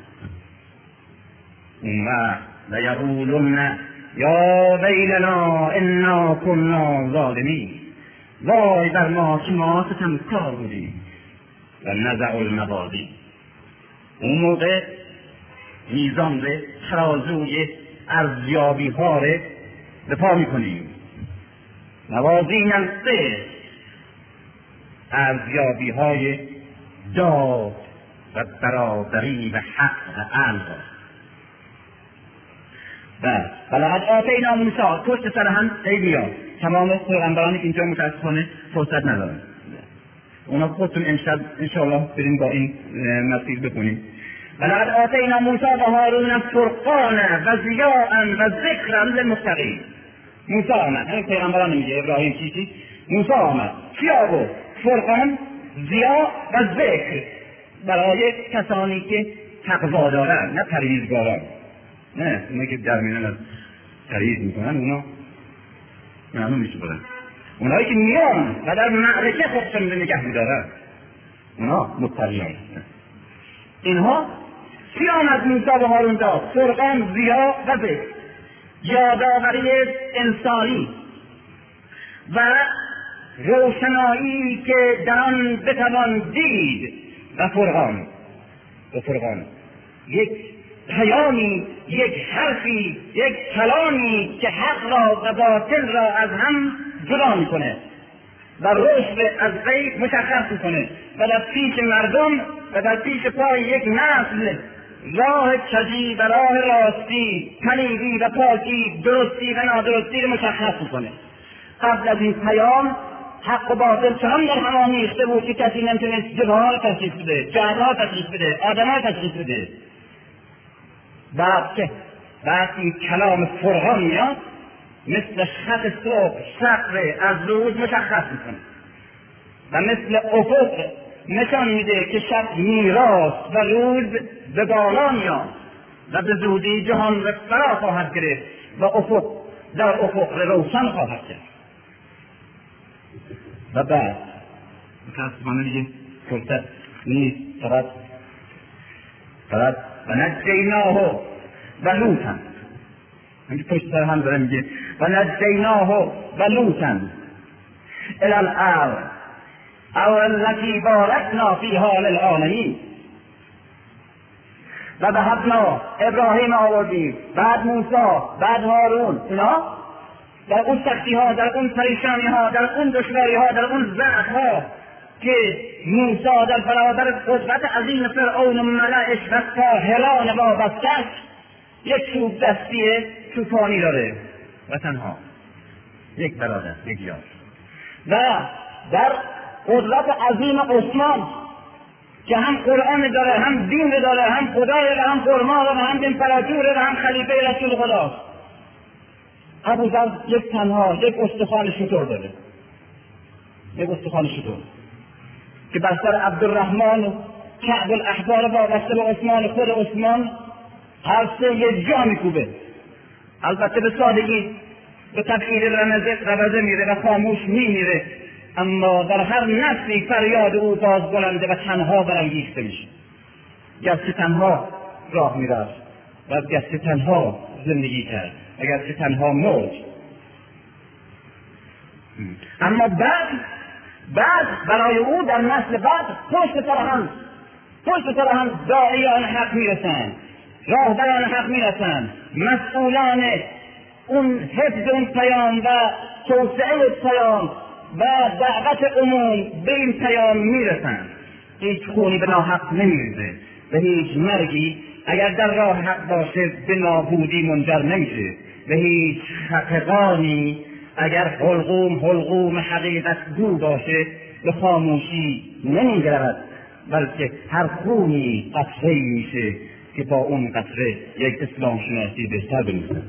و لیقولن یا ویلنا انا کنا ظالمین، وای بر ما که ما ستمکار بودیم. و نزع الموازین، اون موقع میزان به ترازوی ارزیابی ها رو به پا میکنیم. موازین القسط، ارزیابی های داد و برابری و حق و عدل. و لقد آتینا موسی، پشت سر هم ایلیا تمام پیغمبرانی که اینجا متاسفانه فرصت ندارن، اونا خودتون امشب انشاءالله بریم با این مسیر بکنیم. و لقد آتینا موسی و هارون فرقانا و ضیاء و ذکرا للمتقین. موسی آمد، همین پیغمبران میگه، ابراهیم چیزی، موسی آمد چی آورد؟ فرقان، ضیاء و ذکر، برای کسانی که تقوا دارن، نه پرهیزگاران. نه اونا که در میان از پرهیز میکنن اونا معلوم میشه برن. اونایی که میان و در معرکه خودشون نگه میدارن اونا متقیان. اینها چی آمد موسی و هارون داد؟ فرقان، ضیاء و ذکر، یادآوری انسانی و روشنایی که در آن بتوان دید. و فرقان یک پیامی، یک حرفی، یک کلامی که حق را و باطل را از هم جدا میکنه و رشد از غیب مشخص میکنه و در پیش مردم و در پیش پای یک نسل راه کجی و راه راستی، پلیدی و پاکی، درستی و نادرستی رو مشخص میکنه. قبل از این پیام حق و باطل چنان در هم آمیخته بود که کسی نمیتونست جبهه‌ها تشخیص بده، جهت‌ها تشخیص بده، آدم‌ها تشخیص بده. بعد این کلام فرقان میاد، مثل خط صبح شب از روز مشخص میکنه و مثل افق نشان میده که شب میراست و روز به بالا میاد و به زودی جهان به فرا خواهد گرفت و در افق روشن خواهد کرد. و بعد متاسفانه دیگه فرصت نیست، فقط و نجیناه و لوطا، همین پشت سر هم داره میگه و نجیناه و لوطا الی الارض التي بارکنا فیها للعالمین. و ذهبنا، ابراهیم آوردیم، بعد موسی، بعد هارون، اینا در اون سختی ها، در اون پریشانی ها، در اون دشواری ها، در اون ضعف ها که موسی در برابر قدرت عظیم فرعون و ملأش و ساحران وابسته‌اش یک چوب دستی چوپانی داره و تنها یک برادر، یک یار. و در قدرت عظیم عثمان که هم قرآن داره، هم دین داره، هم خدای داره، هم فرمان داره، هم امپراتور داره، هم خلیفه رسول خداست. ابوذر یک تنها یک استخوان شتر داره، یک استخوان شتر که بر سر عبدالرحمن و کعب الاحبار وابسته به عثمان، خود عثمان هر سه یک جا میکوبه. البته به سادگی به تبعید رمزه میره و خاموش میمیره، اما در هر نسلی فریاد او باز بلنده و تنها برانگیخته میشه. گرچه تنها راه میرفت و گرچه تنها زندگی کرد و گرچه تنها مرد، اما بعد برای او در نسل بعد پشت سر هم داعیان حق میرسند، راهبران حق میرسند، مسئولان اون حفظ اون پیام و توسعه پیام و دعوت عموم به این پیام میرسند. هیچ خونی به ناحق نمیریزه و هیچ مرگی اگر در راه حق باشه به نابودی منجر نمیشه و هیچ خفقانی اگر حلقوم حقیقت گو باشه به خاموشی نمیگرد، بلکه هر خونی قطره میشه که با اون قطره یک اسلام شناسی بهتر بنویسد.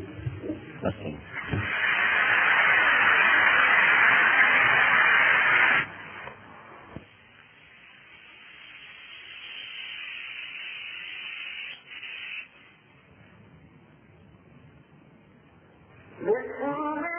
بسم الله